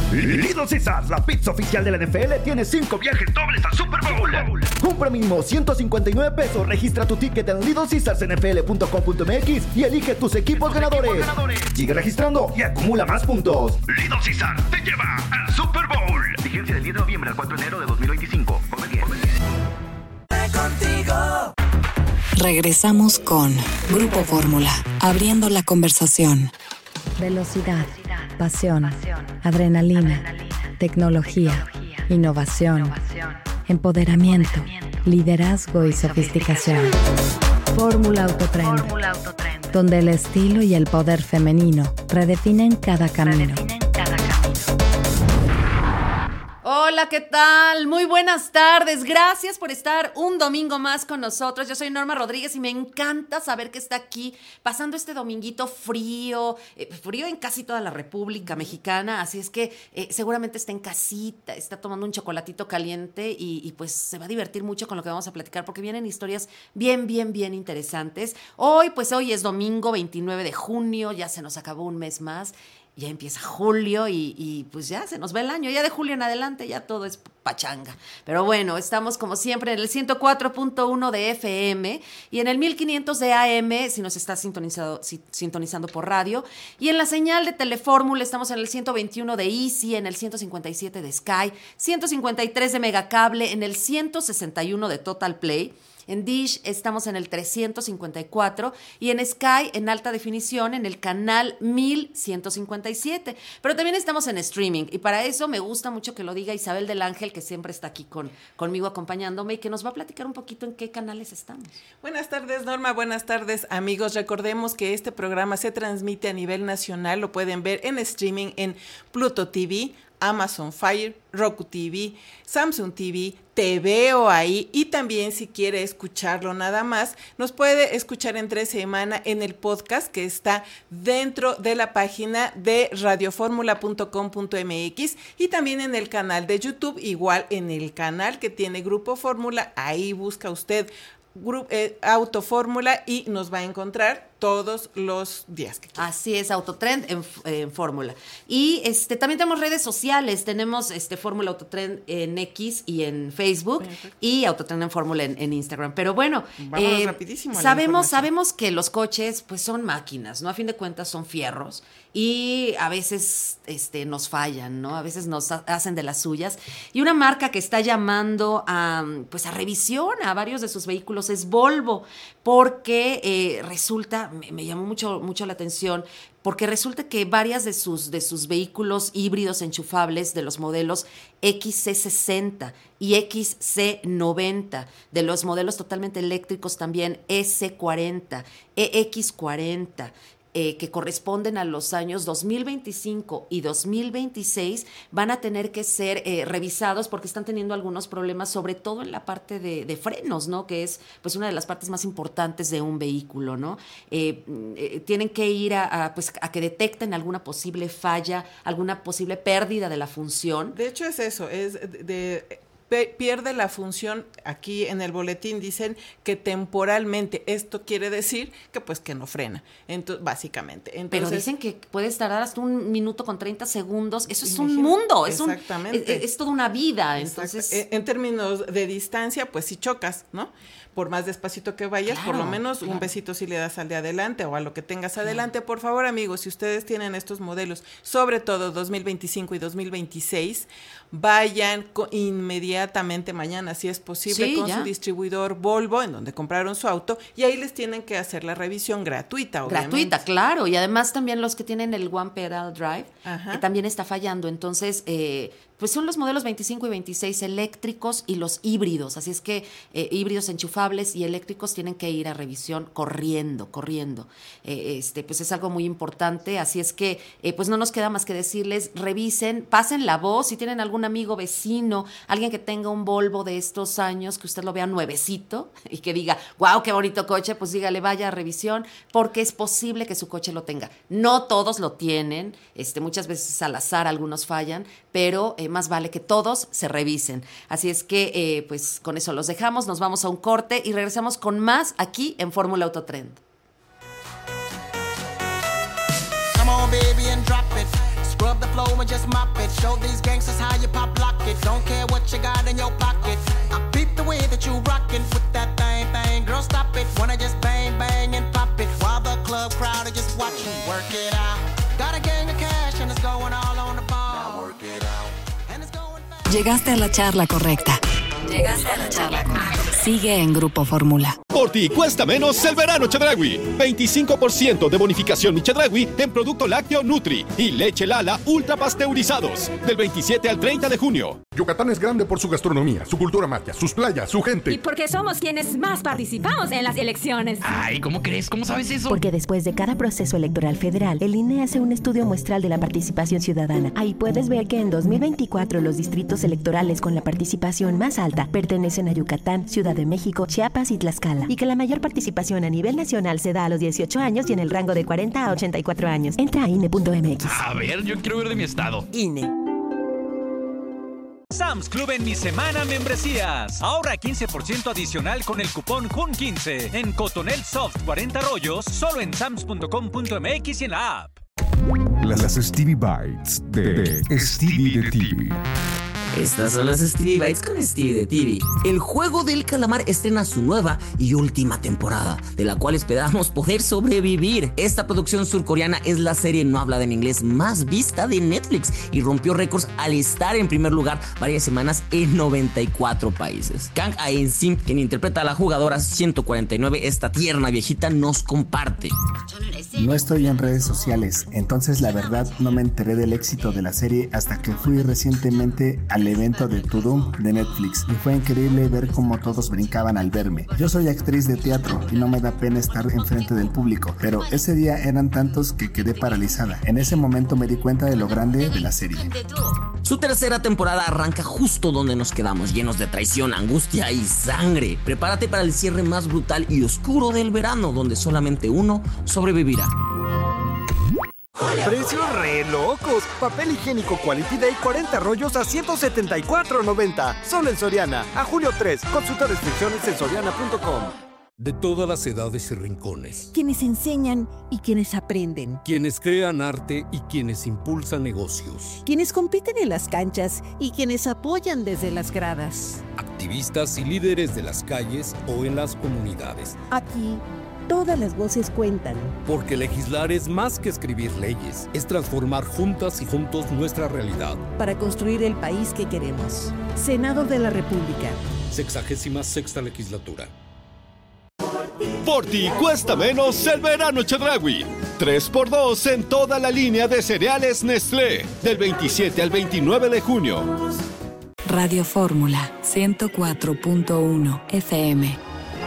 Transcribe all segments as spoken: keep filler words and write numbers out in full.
Little Caesars, la pizza oficial de la N F L, tiene cinco viajes dobles al Super Bowl. Compra mínimo ciento cincuenta y nueve pesos, registra tu ticket en little caesars n f l punto com punto m x y elige tus equipos ganadores. equipos ganadores. Sigue registrando y acumula más puntos. Little Caesars te lleva al Super Bowl. Vigencia del diez de noviembre al cuatro de enero de dos mil veinticinco. Come bien. Contigo. Regresamos con Grupo Fórmula, abriendo la conversación. Velocidad, pasión, adrenalina, tecnología, innovación, empoderamiento, liderazgo y sofisticación. Fórmula Autotrend, donde el estilo y el poder femenino redefinen cada camino. Hola, ¿qué tal? Muy buenas tardes. Gracias por estar un domingo más con nosotros. Yo soy Norma Rodríguez y me encanta saber que está aquí pasando este dominguito frío, eh, frío en casi toda la República Mexicana. Así es que eh, seguramente está en casita, está tomando un chocolatito caliente y, y pues se va a divertir mucho con lo que vamos a platicar porque vienen historias bien, bien, bien interesantes. Hoy, pues hoy es domingo veintinueve de junio, ya se nos acabó un mes más. Ya empieza julio y, y pues ya se nos va el año. Ya de julio en adelante ya todo es pachanga. Pero bueno, estamos como siempre en el ciento cuatro punto uno de F M y en el mil quinientos de A M si nos estás sintonizado, si, sintonizando por radio. Y en la señal de Telefórmula estamos en el ciento veintiuno de Easy, en el ciento cincuenta y siete de Sky, ciento cincuenta y tres de Megacable, en el ciento sesenta y uno de Total Play. En Dish estamos en el trescientos cincuenta y cuatro y en Sky en alta definición en el canal mil ciento cincuenta y siete. Pero también estamos en streaming y para eso me gusta mucho que lo diga Isabel del Ángel, que siempre está aquí con, conmigo acompañándome y que nos va a platicar un poquito en qué canales estamos. Buenas tardes, Norma. Buenas tardes, amigos. Recordemos que este programa se transmite a nivel nacional. Lo pueden ver en streaming en Pluto T V, Amazon Fire, Roku T V, Samsung T V, Te Veo Ahí, y también si quiere escucharlo nada más, nos puede escuchar entre semana en el podcast que está dentro de la página de radioformula punto com punto m x y también en el canal de YouTube, igual en el canal que tiene Grupo Fórmula. Ahí busca usted Grupo, eh, Autofórmula y nos va a encontrar todos los días que quiera. Así es, Autotrend en, en Fórmula. Y este también tenemos redes sociales, tenemos este Fórmula Autotrend en X y en Facebook. Perfecto. Y Autotrend en Fórmula en, en Instagram. Pero bueno, eh, rapidísimo sabemos, sabemos que los coches pues son máquinas, ¿no? A fin de cuentas son fierros y a veces este, nos fallan, ¿no? A veces nos ha, hacen de las suyas. Y una marca que está llamando a, pues a revisión a varios de sus vehículos es Volvo, porque eh, resulta, me, me llamó mucho, mucho la atención, porque resulta que varias de sus, de sus vehículos híbridos enchufables de los modelos X C sesenta y X C noventa, de los modelos totalmente eléctricos también S cuarenta, E X cuarenta, Eh, que corresponden a los años dos mil veinticinco y dos mil veintiséis, van a tener que ser eh, revisados porque están teniendo algunos problemas, sobre todo en la parte de, de frenos, ¿no? Que es pues una de las partes más importantes de un vehículo, ¿no? Eh, eh, tienen que ir a, a, pues, a que detecten alguna posible falla, alguna posible pérdida de la función. De hecho es eso, es de... de pierde la función. Aquí en el boletín dicen que temporalmente, esto quiere decir que pues que no frena, entonces básicamente. Entonces, pero dicen que puede tardar hasta un minuto con treinta segundos, eso es un mundo, es, un, es, es toda una vida. Entonces, en, en términos de distancia, pues si chocas, ¿no? Por más despacito que vayas, claro, por lo menos claro. un besito si le das al de adelante o a lo que tengas claro. adelante. Por favor, amigos, si ustedes tienen estos modelos, sobre todo dos mil veinticinco y dos mil veintiséis, vayan con, inmediatamente mañana, si es posible, sí, con ya. su distribuidor Volvo, en donde compraron su auto, y ahí les tienen que hacer la revisión gratuita, obviamente. Gratuita, claro, y además también los que tienen el One Pedal Drive, que también está fallando, entonces... Eh, pues son los modelos veinticinco y veintiséis eléctricos y los híbridos, así es que eh, híbridos enchufables y eléctricos tienen que ir a revisión corriendo, corriendo. Eh, este, pues es algo muy importante, así es que eh, pues no nos queda más que decirles, revisen, pasen la voz, si tienen algún amigo, vecino, alguien que tenga un Volvo de estos años, que usted lo vea nuevecito y que diga, wow, qué bonito coche, pues dígale, vaya a revisión, porque es posible que su coche lo tenga. No todos lo tienen, este, muchas veces al azar algunos fallan, pero... Eh, más vale que todos se revisen. Así es que, eh, pues, con eso los dejamos, nos vamos a un corte y regresamos con más aquí en Fórmula Autotrend. Come on, baby, and drop it. Scrub the flow and just mop it. Show these gangsters how you pop lock it. Don't care what you got in your pocket. I peep the way that you rockin' with that thing, thing. Girl, stop it. Wanna just bang, bang and pop it. While the club crowd are just watching. Work it out. Got a gang of cash and it's going all on the ball. Now work it out. And it's going fast. Llegaste a la charla correcta. Llegaste a la charla correcta. Sigue en Grupo Fórmula. Por ti cuesta menos el verano Chedraui. veinticinco por ciento de bonificación mi Chedraui en producto lácteo Nutri y leche Lala ultra pasteurizados. Del veintisiete al treinta de junio. Yucatán es grande por su gastronomía, su cultura maya, sus playas, su gente. Y porque somos quienes más participamos en las elecciones. Ay, ¿cómo crees? ¿Cómo sabes eso? Porque después de cada proceso electoral federal, el I N E hace un estudio muestral de la participación ciudadana. Ahí puedes ver que en dos mil veinticuatro los distritos electorales con la participación más alta pertenecen a Yucatán, Ciudad de México, Chiapas y Tlaxcala. Y que la mayor participación a nivel nacional se da a los dieciocho años y en el rango de cuarenta a ochenta y cuatro años. Entra a I N E punto M X. A ver, yo quiero ver de mi estado. I N E. Sam's Club en mi semana membresías. Ahorra quince por ciento adicional con el cupón Jun quince en Cotonel Soft cuarenta rollos solo en sams punto com punto m x y en la app. Las Stevie Bites de, de Stevie de T V. Estas son las Stevie Bites con Stevie de T V. El juego del calamar estrena su nueva y última temporada, de la cual esperamos poder sobrevivir. Esta producción surcoreana es la serie no hablada en inglés más vista de Netflix y rompió récords al estar en primer lugar varias semanas en noventa y cuatro países. Kang Ae-sim, quien interpreta a la jugadora ciento cuarenta y nueve, esta tierna viejita, nos comparte. No estoy en redes sociales, entonces la verdad no me enteré del éxito de la serie hasta que fui recientemente al evento de Tudum de Netflix y fue increíble ver cómo todos brincaban al verme. Yo soy actriz de teatro y no me da pena estar enfrente del público, pero ese día eran tantos que quedé paralizada. En ese momento me di cuenta de lo grande de la serie. Su tercera temporada arranca justo donde nos quedamos, llenos de traición, angustia y sangre. Prepárate para el cierre más brutal y oscuro del verano, donde solamente uno sobrevivirá. Precios re locos. Papel higiénico Quality Day cuarenta rollos a ciento setenta y cuatro noventa. Solo en Soriana. A julio tres. Consulta restricciones en soriana punto com. De todas las edades y rincones. Quienes enseñan y quienes aprenden. Quienes crean arte y quienes impulsan negocios. Quienes compiten en las canchas y quienes apoyan desde las gradas. Activistas y líderes de las calles o en las comunidades. Aquí, todas las voces cuentan. Porque legislar es más que escribir leyes, es transformar juntas y juntos nuestra realidad. Para construir el país que queremos. Senado de la República. Sexagésima sexta legislatura. Por ti cuesta menos el verano Chedraui. tres por dos en toda la línea de cereales Nestlé. Del veintisiete al veintinueve de junio. Radio Fórmula ciento cuatro punto uno F M.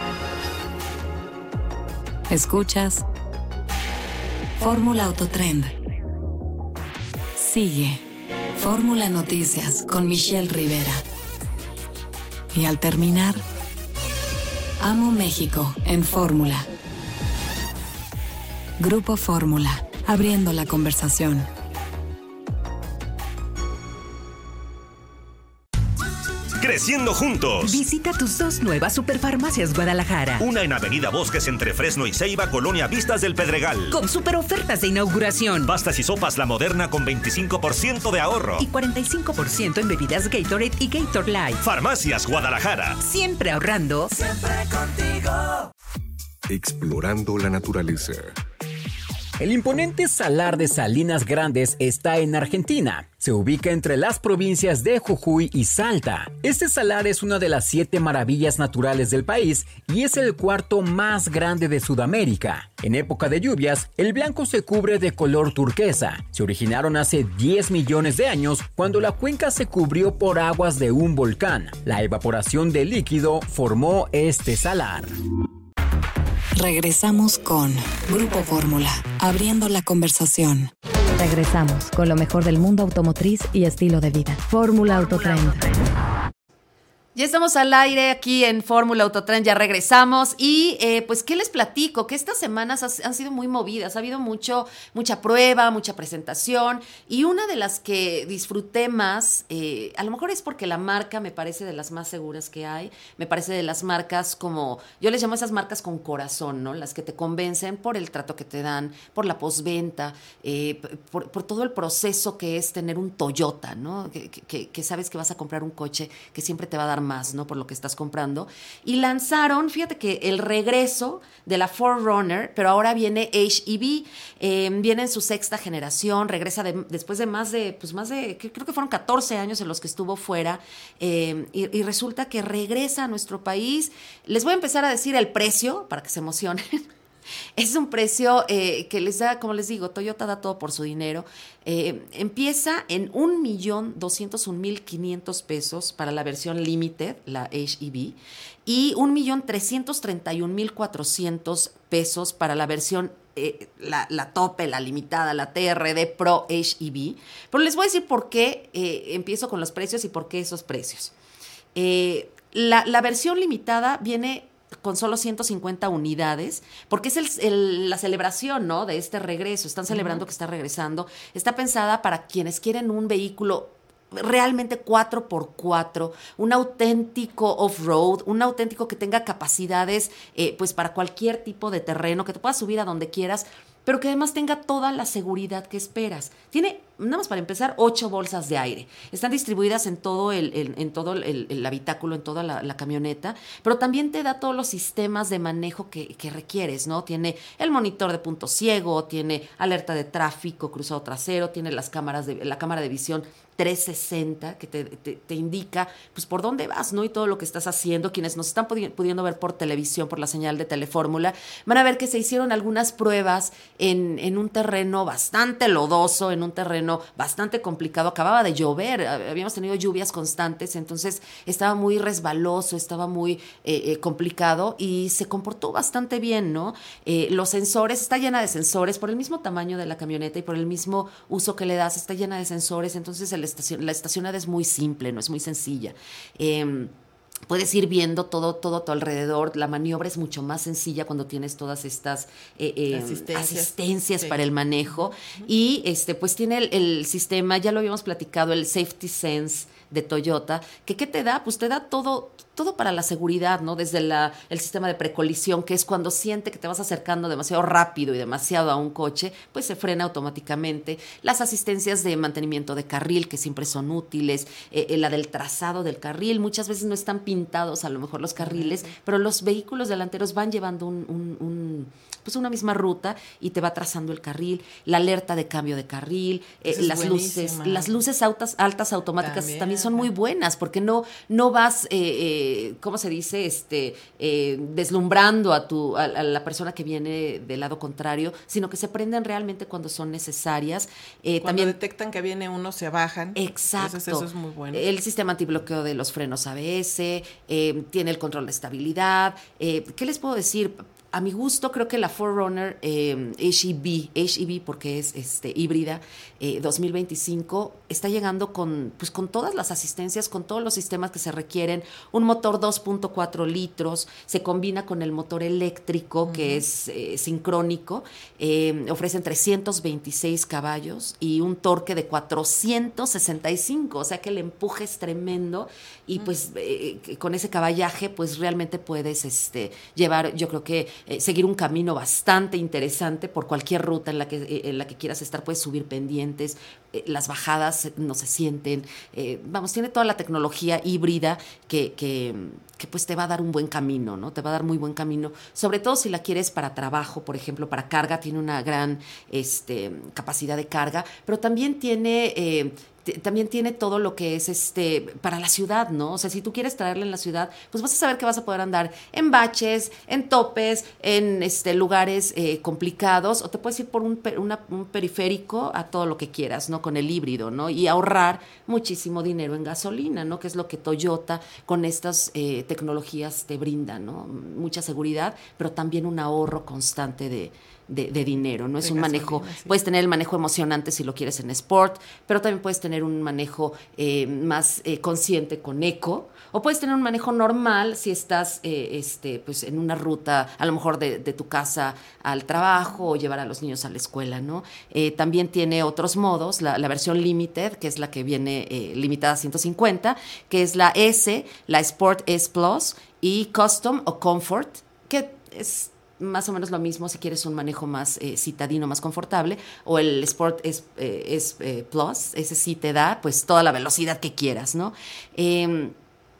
Escuchas Fórmula Autotrend. Sigue Fórmula Noticias con Michelle Rivera. Y al terminar, Amo México en Fórmula. Grupo Fórmula, abriendo la conversación. Creciendo juntos. Visita tus dos nuevas Superfarmacias Guadalajara. Una en Avenida Bosques entre Fresno y Ceiba, Colonia Vistas del Pedregal. Con super ofertas de inauguración. Pastas y sopas La Moderna con veinticinco por ciento de ahorro. Y cuarenta y cinco por ciento en bebidas Gatorade y Gatorade Light. Farmacias Guadalajara. Siempre ahorrando. Siempre contigo. Explorando la naturaleza. El imponente Salar de Salinas Grandes está en Argentina. Se ubica entre las provincias de Jujuy y Salta. Este salar es una de las siete maravillas naturales del país y es el cuarto más grande de Sudamérica. En época de lluvias, el blanco se cubre de color turquesa. Se originaron hace diez millones de años cuando la cuenca se cubrió por aguas de un volcán. La evaporación del líquido formó este salar. Regresamos con Grupo Fórmula, abriendo la conversación. Regresamos con lo mejor del mundo automotriz y estilo de vida. Fórmula Autotrend. Ya estamos al aire aquí en Fórmula Autotren, ya regresamos y eh, pues ¿qué les platico? Que estas semanas has, han sido muy movidas, ha habido mucho, mucha prueba, mucha presentación y una de las que disfruté más, eh, a lo mejor es porque la marca me parece de las más seguras que hay, me parece de las marcas como, yo les llamo esas marcas con corazón, ¿no? Las que te convencen por el trato que te dan, por la postventa, eh, por, por todo el proceso que es tener un Toyota, ¿no? Que, que, que sabes que vas a comprar un coche que siempre te va a dar más, ¿no? Por lo que estás comprando. Y lanzaron, fíjate que el regreso de la cuatro runner, pero ahora viene H E V, eh, viene en su sexta generación, regresa de, después de más de, pues más de, creo que fueron catorce años en los que estuvo fuera, eh, y, y resulta que regresa a nuestro país. Les voy a empezar a decir el precio, para que se emocionen. Es un precio eh, que les da, como les digo, Toyota da todo por su dinero. Eh, empieza en un millón doscientos un mil quinientos pesos para la versión Limited, la H E V, y un millón trescientos treinta y un mil cuatrocientos pesos para la versión eh, la, la tope, la limitada, la T R D Pro H E V. Pero les voy a decir por qué eh, empiezo con los precios y por qué esos precios. Eh, la, la versión limitada viene con solo ciento cincuenta unidades, porque es el, el, la celebración, ¿no?, de este regreso. Están celebrando uh-huh. que está regresando. Está pensada para quienes quieren un vehículo realmente cuatro por cuatro, un auténtico off-road, un auténtico que tenga capacidades eh, pues para cualquier tipo de terreno, que te puedas subir a donde quieras, pero que además tenga toda la seguridad que esperas. Tiene, nada más para empezar, ocho bolsas de aire. Están distribuidas en todo el, el, en todo el, el habitáculo, en toda la, la camioneta, pero también te da todos los sistemas de manejo que, que requieres, ¿no? Tiene el monitor de punto ciego, tiene alerta de tráfico, cruzado trasero, tiene las cámaras de, la cámara de visión trescientos sesenta que te, te, te indica pues por dónde vas, ¿no? Y todo lo que estás haciendo. Quienes nos están pudi- pudiendo ver por televisión, por la señal de Telefórmula, van a ver que se hicieron algunas pruebas en, en un terreno bastante lodoso, en un terreno bastante complicado. Acababa de llover, habíamos tenido lluvias constantes, entonces estaba muy resbaloso, estaba muy eh, eh, complicado y se comportó bastante bien, ¿no? Eh, los sensores, está llena de sensores por el mismo tamaño de la camioneta y por el mismo uso que le das, está llena de sensores, entonces el estacion- la estacionada es muy simple, no es muy sencilla. Eh, Puedes ir viendo todo, todo a tu alrededor. La maniobra es mucho más sencilla cuando tienes todas estas eh, eh, asistencias, asistencias sí. para el manejo. Uh-huh. Y este, pues tiene el, el sistema, ya lo habíamos platicado, el Safety Sense de Toyota, que ¿qué te da? Pues te da todo, todo para la seguridad, ¿no? Desde la, el sistema de precolisión, que es cuando siente que te vas acercando demasiado rápido y demasiado a un coche, pues se frena automáticamente. Las asistencias de mantenimiento de carril, que siempre son útiles, eh, la del trazado del carril, muchas veces no están pintados a lo mejor los carriles, uh-huh. pero los vehículos delanteros van llevando un, un, un pues una misma ruta y te va trazando el carril, la alerta de cambio de carril, eh, las luces, las luces altas, altas automáticas también, también son muy buenas, porque no, no vas, eh, eh, ¿cómo se dice? Este, eh, deslumbrando a tu, a, a la persona que viene del lado contrario, sino que se prenden realmente cuando son necesarias. Eh, cuando también detectan que viene uno, se bajan. Exacto. Entonces eso es muy bueno. El sistema antibloqueo de los frenos A B S, eh, tiene el control de estabilidad. Eh, ¿Qué les puedo decir? A mi gusto, creo que la cuatro runner eh, H E V, H E V porque es este, híbrida, eh, dos mil veinticinco, está llegando con, pues, con todas las asistencias, con todos los sistemas que se requieren. Un motor dos punto cuatro litros, se combina con el motor eléctrico, uh-huh. que es eh, sincrónico, eh, ofrecen trescientos veintiséis caballos y un torque de cuatrocientos sesenta y cinco, o sea que el empuje es tremendo y uh-huh. pues eh, con ese caballaje pues realmente puedes este, llevar, yo creo que Eh, seguir un camino bastante interesante por cualquier ruta en la que, eh, en la que quieras estar. Puedes subir pendientes, eh, las bajadas no se sienten, eh, vamos, tiene toda la tecnología híbrida que, que, que pues te va a dar un buen camino, ¿no? Te va a dar muy buen camino, sobre todo si la quieres para trabajo, por ejemplo, para carga, tiene una gran este, capacidad de carga, pero también tiene... Eh, también tiene todo lo que es este para la ciudad, ¿no? O sea, si tú quieres traerla en la ciudad, pues vas a saber que vas a poder andar en baches, en topes, en este lugares eh, complicados, o te puedes ir por un, una, un periférico a todo lo que quieras, ¿no? Con el híbrido, ¿no? Y ahorrar muchísimo dinero en gasolina, ¿no? Que es lo que Toyota con estas eh, tecnologías te brinda, ¿no? Mucha seguridad, pero también un ahorro constante de de, de dinero, no es de un gasolina, manejo, sí. puedes tener el manejo emocionante si lo quieres en sport, pero también puedes tener un manejo eh, más eh, consciente con eco, o puedes tener un manejo normal si estás eh, este, pues en una ruta, a lo mejor de, de tu casa al trabajo o llevar a los niños a la escuela, ¿no? Eh, también tiene otros modos, la, la versión Limited, que es la que viene eh, limitada a ciento cincuenta, que es la S, la Sport S Plus y Custom o Comfort, que es más o menos lo mismo si quieres un manejo más eh, citadino, más confortable, o el Sport S, eh, S eh, Plus, ese sí te da pues toda la velocidad que quieras, ¿no? Eh,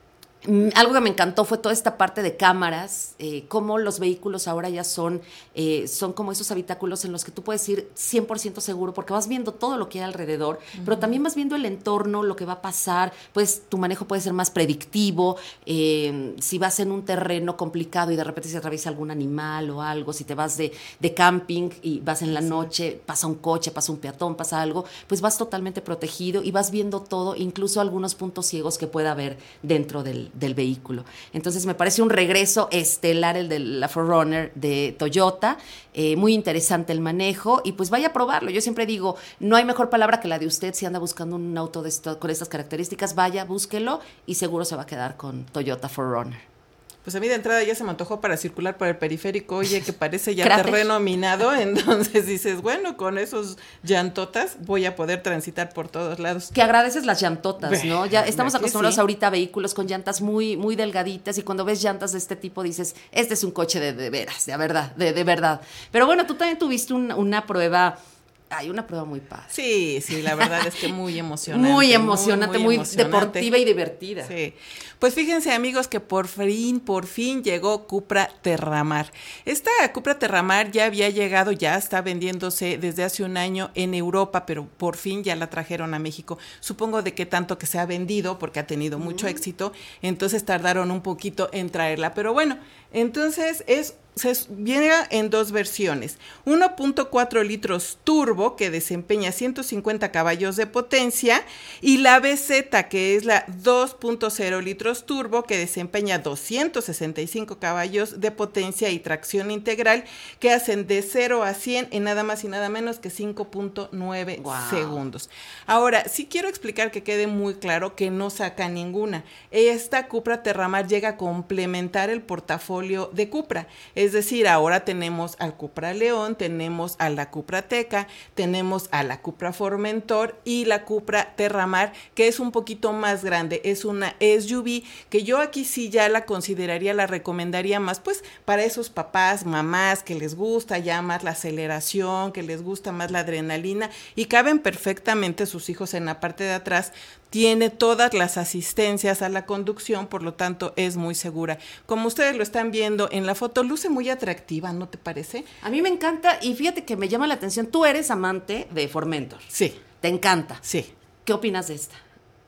Algo que me encantó fue toda esta parte de cámaras, eh, cómo los vehículos ahora ya son, eh, son como esos habitáculos en los que tú puedes ir cien por ciento seguro porque vas viendo todo lo que hay alrededor, uh-huh. pero también vas viendo el entorno, lo que va a pasar, pues tu manejo puede ser más predictivo, eh, si vas en un terreno complicado y de repente se atraviesa algún animal o algo, si te vas de, de camping y vas en la noche, pasa un coche, pasa un peatón, pasa algo, pues vas totalmente protegido y vas viendo todo, incluso algunos puntos ciegos que pueda haber dentro del del vehículo. Entonces me parece un regreso estelar el de la cuatro runner de Toyota, eh, muy interesante el manejo y pues vaya a probarlo. Yo siempre digo, no hay mejor palabra que la de usted si anda buscando un auto de esto, con estas características, vaya, búsquelo y seguro se va a quedar con Toyota cuatro runner. Pues a mí de entrada ya se me antojó para circular por el periférico, oye, que parece ya terreno minado, entonces dices, bueno, con esos llantotas voy a poder transitar por todos lados. Que agradeces las llantotas, ¿no? Ya estamos acostumbrados sí. ahorita a vehículos con llantas muy, muy delgaditas y cuando ves llantas de este tipo dices, este es un coche de, de veras, de verdad, de, de verdad. Pero bueno, tú también tuviste un, una prueba... Hay una prueba muy padre. Sí, sí, la verdad es que muy emocionante. Muy emocionante, muy, muy, muy emocionante. deportiva y divertida. Sí. Pues fíjense, amigos, que por fin, por fin llegó Cupra Terramar. Esta Cupra Terramar ya había llegado, ya está vendiéndose desde hace un año en Europa, pero por fin ya la trajeron a México. Supongo de que tanto que se ha vendido, porque ha tenido mm. mucho éxito, entonces tardaron un poquito en traerla. Pero bueno, entonces es... se viene en dos versiones, uno punto cuatro litros turbo que desempeña ciento cincuenta caballos de potencia y la B Z que es la dos punto cero litros turbo que desempeña doscientos sesenta y cinco caballos de potencia y tracción integral que hacen de cero a cien en nada más y nada menos que cinco punto nueve wow. segundos. Ahora, sí quiero explicar que quede muy claro que no saca ninguna. Esta Cupra Terramar llega a complementar el portafolio de Cupra. Es decir, ahora tenemos al Cupra León, tenemos a la Cupra Teca, tenemos a la Cupra Formentor y la Cupra Terramar, que es un poquito más grande, es una S U V que yo aquí sí ya la consideraría, la recomendaría más, pues para esos papás, mamás que les gusta ya más la aceleración, que les gusta más la adrenalina y caben perfectamente sus hijos en la parte de atrás. Tiene todas las asistencias a la conducción, por lo tanto es muy segura. Como ustedes lo están viendo en la foto, luce muy atractiva, ¿no te parece? A mí me encanta y fíjate que me llama la atención, tú eres amante de Formentor. Sí. ¿Te encanta? Sí. ¿Qué opinas de esta?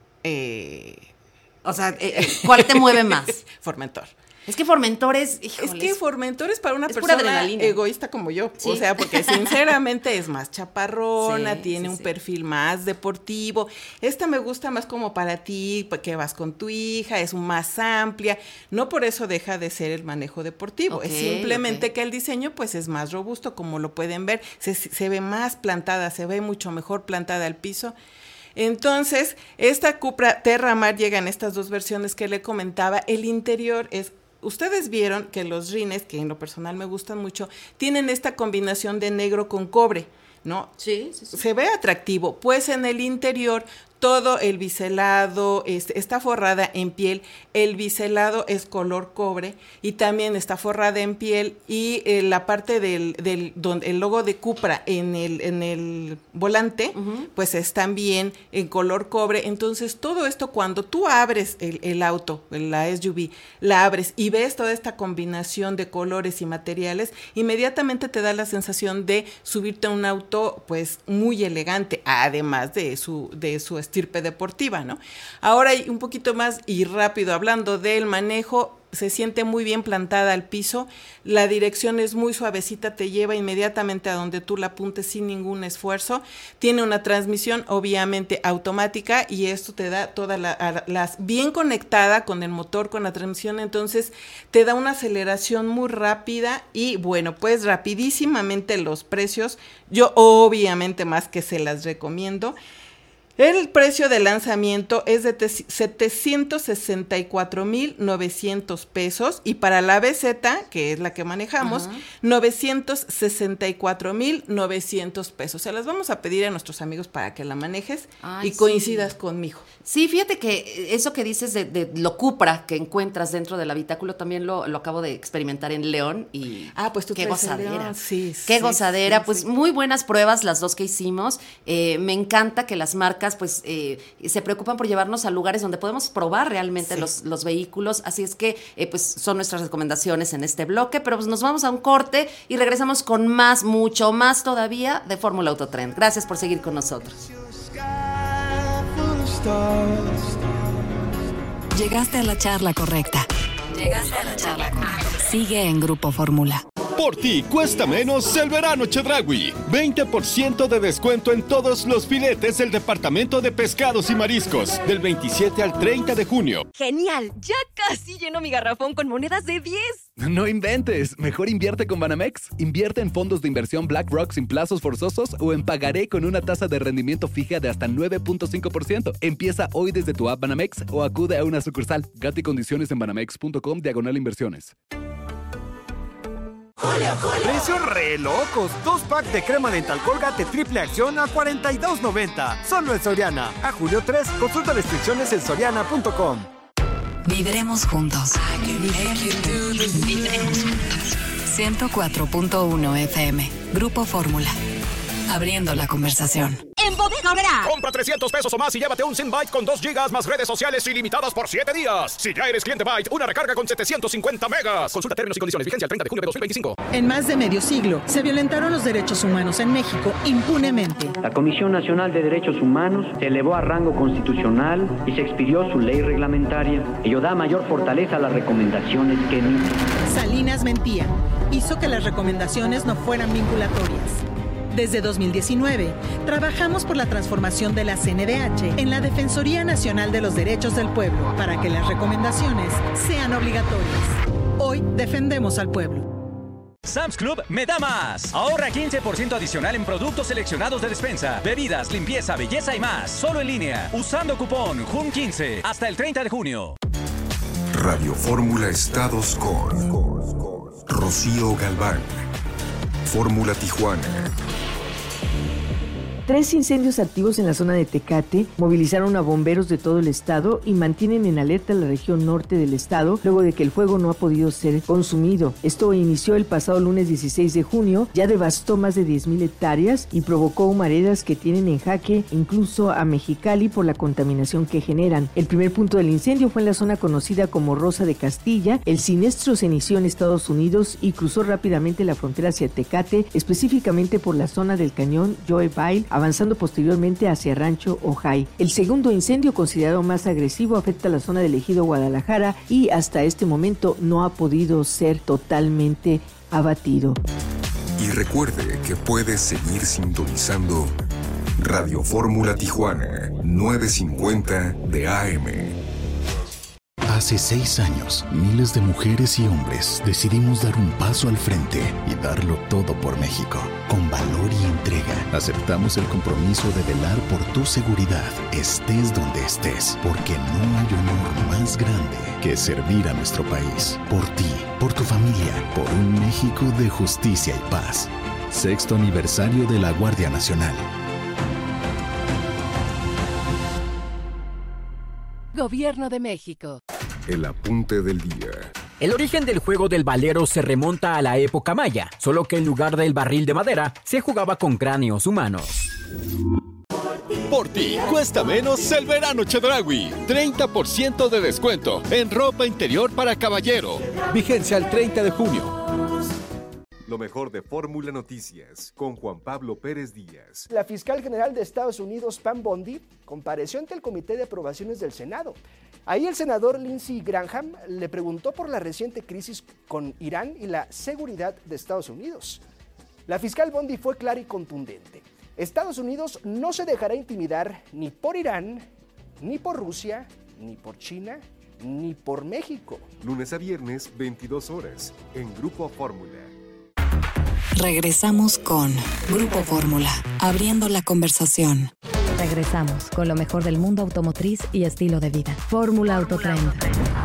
Eh... O sea, eh, ¿cuál te mueve más? Formentor. Es que Formentor es... Híjoles, es que Formentor es para una es persona egoísta como yo. ¿Sí? O sea, porque sinceramente es más chaparrona, sí, tiene sí, un sí. perfil más deportivo. Esta me gusta más como para ti, que vas con tu hija, es más amplia. No por eso deja de ser el manejo deportivo. Okay, es simplemente okay. que el diseño pues es más robusto, como lo pueden ver. Se, se ve más plantada, se ve mucho mejor plantada al piso. Entonces, esta Cupra Terramar llega en estas dos versiones que le comentaba. El interior es... Ustedes vieron que los rines, que en lo personal me gustan mucho, tienen esta combinación de negro con cobre, ¿no? Sí, sí, sí. Se ve atractivo, pues en el interior todo el biselado es, está forrada en piel, el biselado es color cobre y también está forrada en piel y eh, la parte del, del donde el logo de Cupra en el, en el volante, uh-huh. pues es también en color cobre. Entonces todo esto cuando tú abres el, el auto, la S U V, la abres y ves toda esta combinación de colores y materiales, inmediatamente te da la sensación de subirte a un auto pues muy elegante, además de su, de su estirpe deportiva, ¿no? Ahora un poquito más y rápido hablando del manejo, se siente muy bien plantada al piso, la dirección es muy suavecita, te lleva inmediatamente a donde tú la apuntes sin ningún esfuerzo, tiene una transmisión obviamente automática y esto te da toda la, las bien conectada con el motor, con la transmisión, entonces te da una aceleración muy rápida y bueno, pues rapidísimamente los precios, yo obviamente más que se las recomiendo. El precio de lanzamiento es de setecientos sesenta y cuatro mil novecientos pesos y para la B Z, que es la que manejamos, uh-huh. novecientos sesenta y cuatro mil novecientos pesos. Se las vamos a pedir a nuestros amigos para que la manejes Ay, y coincidas sí. conmigo. Sí, fíjate que eso que dices de, de lo Cupra que encuentras dentro del habitáculo también lo, lo acabo de experimentar en León y ah, pues tú qué gozadera. Sí, qué sí, gozadera, sí, pues sí. muy buenas pruebas las dos que hicimos. Eh, me encanta que las marcas pues eh, se preocupan por llevarnos a lugares donde podemos probar realmente sí. los, los vehículos, así es que eh, pues son nuestras recomendaciones en este bloque, pero pues nos vamos a un corte y regresamos con más, mucho más todavía de Fórmula Autotrend. Gracias por seguir con nosotros. Llegaste a la charla correcta. Llegaste a la charla correcta. Sigue en Grupo Fórmula. Por ti cuesta menos el verano Chedraui. veinte por ciento de descuento en todos los filetes del departamento de pescados y mariscos. Del veintisiete al treinta de junio. ¡Genial! Ya casi lleno mi garrafón con monedas de diez. No inventes. Mejor invierte con Banamex. Invierte en fondos de inversión BlackRock sin plazos forzosos o en pagaré con una tasa de rendimiento fija de hasta nueve punto cinco por ciento. Empieza hoy desde tu app Banamex o acude a una sucursal. Gata y condiciones en banamex punto com diagonal inversiones. Julio, Julio. Precios re locos. Dos packs de crema dental Colgate triple acción a cuarenta y dos noventa. Solo en Soriana. A julio tres. Consulta restricciones en soriana punto com. Viviremos juntos. Viviremos juntos. ciento cuatro punto uno F M. Grupo Fórmula. Abriendo la conversación. En Bodega Aurrerá. Compra trescientos pesos o más y llévate un SIM Byte con dos gigas más redes sociales ilimitadas por siete días. Si ya eres cliente Byte, una recarga con setecientos cincuenta megas. Consulta términos y condiciones. Vigencia el treinta de junio de dos mil veinticinco. En más de medio siglo, se violentaron los derechos humanos en México impunemente. La Comisión Nacional de Derechos Humanos se elevó a rango constitucional y se expidió su ley reglamentaria. Ello da mayor fortaleza a las recomendaciones que emite. Salinas mentía. Hizo que las recomendaciones no fueran vinculatorias. Desde dos mil diecinueve, trabajamos por la transformación de la C N D H en la Defensoría Nacional de los Derechos del Pueblo para que las recomendaciones sean obligatorias. Hoy defendemos al pueblo. Sam's Club me da más. Ahorra quince por ciento adicional en productos seleccionados de despensa, bebidas, limpieza, belleza y más. Solo en línea, usando cupón J U N quince hasta el treinta de junio. Radio Fórmula Estados con Rocío Galván. Fórmula Tijuana. Tres incendios activos en la zona de Tecate movilizaron a bomberos de todo el estado y mantienen en alerta la región norte del estado luego de que el fuego no ha podido ser consumido. Esto inició el pasado lunes dieciséis de junio, ya devastó más de diez mil hectáreas y provocó humaredas que tienen en jaque incluso a Mexicali por la contaminación que generan. El primer punto del incendio fue en la zona conocida como Rosa de Castilla. El siniestro se inició en Estados Unidos y cruzó rápidamente la frontera hacia Tecate, específicamente por la zona del cañón Joe Bile, avanzando posteriormente hacia Rancho Ojai. El segundo incendio, considerado más agresivo, afecta a la zona del ejido Guadalajara y hasta este momento no ha podido ser totalmente abatido. Y recuerde que puede seguir sintonizando Radio Fórmula Tijuana novecientos cincuenta de A M. Hace seis años, miles de mujeres y hombres decidimos dar un paso al frente y darlo todo por México. Con valor y entrega, aceptamos el compromiso de velar por tu seguridad, estés donde estés, porque no hay honor más grande que servir a nuestro país. Por ti, por tu familia, por un México de justicia y paz. Sexto aniversario de la Guardia Nacional. Gobierno de México. El apunte del día. El origen del juego del valero se remonta a la época maya, solo que en lugar del barril de madera, se jugaba con cráneos humanos. Por ti cuesta menos el verano Chedraui. treinta por ciento de descuento en ropa interior para caballero. Vigencia el treinta de junio. Lo mejor de Fórmula Noticias, con Juan Pablo Pérez Díaz. La fiscal general de Estados Unidos, Pam Bondi, compareció ante el Comité de Aprobaciones del Senado. Ahí el senador Lindsey Graham le preguntó por la reciente crisis con Irán y la seguridad de Estados Unidos. La fiscal Bondi fue clara y contundente. Estados Unidos no se dejará intimidar ni por Irán, ni por Rusia, ni por China, ni por México. Lunes a viernes, veintidós horas, en Grupo Fórmula. Regresamos con Grupo Fórmula, abriendo la conversación. Regresamos con lo mejor del mundo automotriz y estilo de vida. Fórmula Autotrend.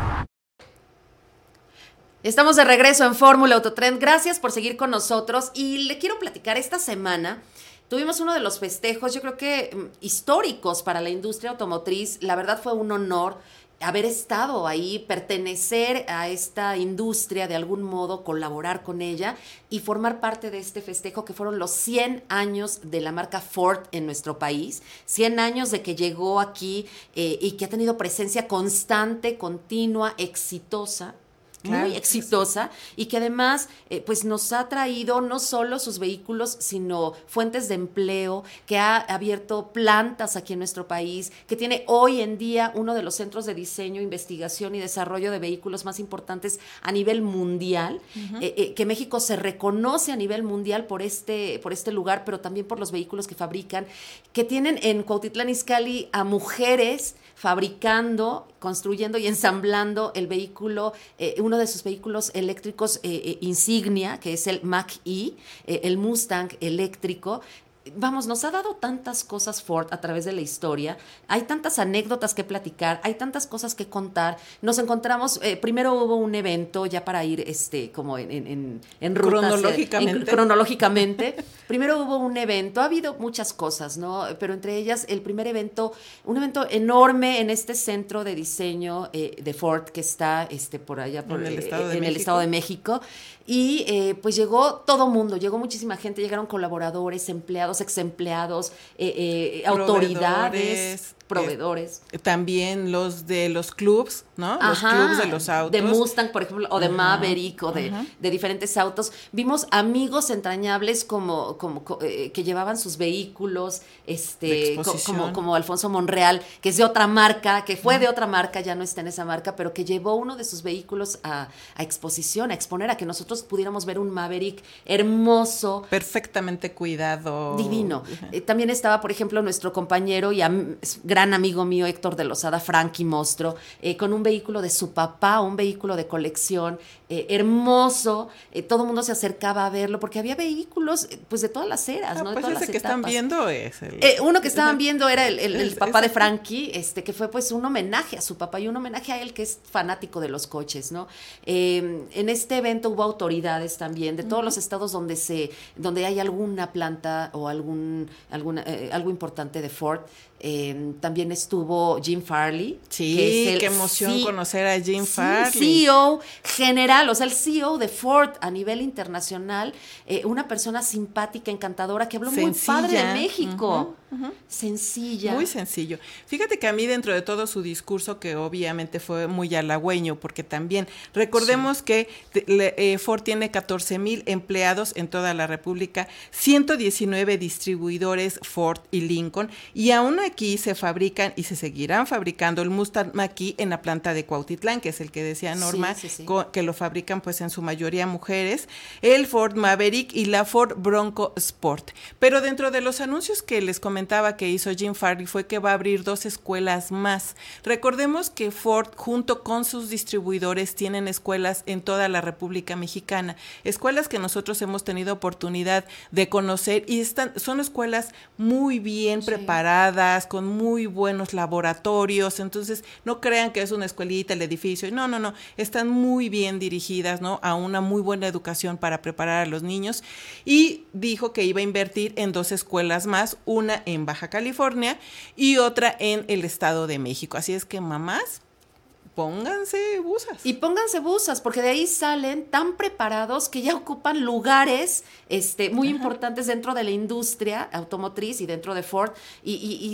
Estamos de regreso en Fórmula Autotrend. Gracias por seguir con nosotros. Y le quiero platicar, esta semana tuvimos uno de los festejos, yo creo que mm, históricos para la industria automotriz. La verdad fue un honor haber estado ahí, pertenecer a esta industria de algún modo, colaborar con ella y formar parte de este festejo que fueron los cien años de la marca Ford en nuestro país, cien años de que llegó aquí eh, y que ha tenido presencia constante, continua, exitosa. Claro, muy exitosa y que además eh, pues nos ha traído no solo sus vehículos, sino fuentes de empleo, que ha abierto plantas aquí en nuestro país, que tiene hoy en día uno de los centros de diseño, investigación y desarrollo de vehículos más importantes a nivel mundial, uh-huh. eh, eh, que México se reconoce a nivel mundial por este, por este lugar, pero también por los vehículos que fabrican, que tienen en Cuautitlán Izcalli a mujeres fabricando, construyendo y ensamblando el vehículo, eh, uno de sus vehículos eléctricos eh, eh, insignia, que es el Mach-E, eh, el Mustang eléctrico. Vamos, nos ha dado tantas cosas Ford a través de la historia, hay tantas anécdotas que platicar, hay tantas cosas que contar. Nos encontramos, eh, primero hubo un evento ya para ir este como en, en, en rutas. Cronológicamente. Eh, en, cronológicamente. Primero hubo un evento, ha habido muchas cosas, ¿no? Pero entre ellas el primer evento, un evento enorme en este centro de diseño eh, de Ford que está este, por allá por, en, el eh, Estado, de en el Estado de México. Y eh, pues llegó todo mundo, llegó muchísima gente, llegaron colaboradores, empleados, ex empleados, eh, eh, autoridades, proveedores. Eh, también los de los clubs, ¿no? Los Ajá, clubs de los autos. de Mustang, por ejemplo, o de Ajá. Maverick, o de, de diferentes autos. Vimos amigos entrañables como, como eh, que llevaban sus vehículos, este, co- como, como Alfonso Monreal, que es de otra marca, que fue uh-huh. de otra marca, ya no está en esa marca, pero que llevó uno de sus vehículos a, a exposición, a exponer, a que nosotros pudiéramos ver un Maverick hermoso. Perfectamente cuidado. Divino. Uh-huh. Eh, también estaba, por ejemplo, nuestro compañero y am- gran amigo mío, Héctor de Lozada, Frankie Mostro, eh, con un vehículo de su papá, un vehículo de colección, eh, hermoso. Eh, todo el mundo se acercaba a verlo, porque había vehículos pues de todas las eras, ah, ¿no? De pues todas ese las que etapas. están viendo es el... Eh, uno que estaban viendo era el, el, el es, papá es de Frankie, este, que fue pues un homenaje a su papá y un homenaje a él, que es fanático de los coches, ¿no? Eh, en este evento hubo autoridades también de todos uh-huh. los estados donde se, donde hay alguna planta o algún, alguna, eh, algo importante de Ford. Eh, también estuvo Jim Farley. Sí, que es el qué emoción C- conocer a Jim sí, Farley. C E O general, o sea, el C E O de Ford a nivel internacional, eh, una persona simpática, encantadora, que habló Sencilla. muy padre de México. Uh-huh, uh-huh. Sencilla. Muy sencillo. Fíjate que a mí, dentro de todo su discurso, que obviamente fue muy halagüeño, porque también recordemos sí. que eh, Ford tiene catorce mil empleados en toda la República, ciento diecinueve distribuidores Ford y Lincoln, y aún aquí se fabrican y se seguirán fabricando el Mustang Mach-E en la planta de Cuautitlán, que es el que decía Norma, sí, sí, sí. Co- que lo fabrican pues en su mayoría mujeres, el Ford Maverick y la Ford Bronco Sport. Pero dentro de los anuncios que les comentaba que hizo Jim Farley fue que va a abrir dos escuelas más. Recordemos que Ford, junto con sus distribuidores, tienen escuelas en toda la República Mexicana, escuelas que nosotros hemos tenido oportunidad de conocer y están, son escuelas muy bien sí. preparadas, con muy buenos laboratorios. Entonces no crean que es una escuelita el edificio, no, no, no, están muy bien dirigidas, ¿no? A una muy buena educación para preparar a los niños, y dijo que iba a invertir en dos escuelas más, una en Baja California y otra en el Estado de México. Así es que, mamás, pónganse buzas. Y pónganse buzas, porque de ahí salen tan preparados que ya ocupan lugares este, muy Ajá. importantes dentro de la industria automotriz y dentro de Ford. Y, y, y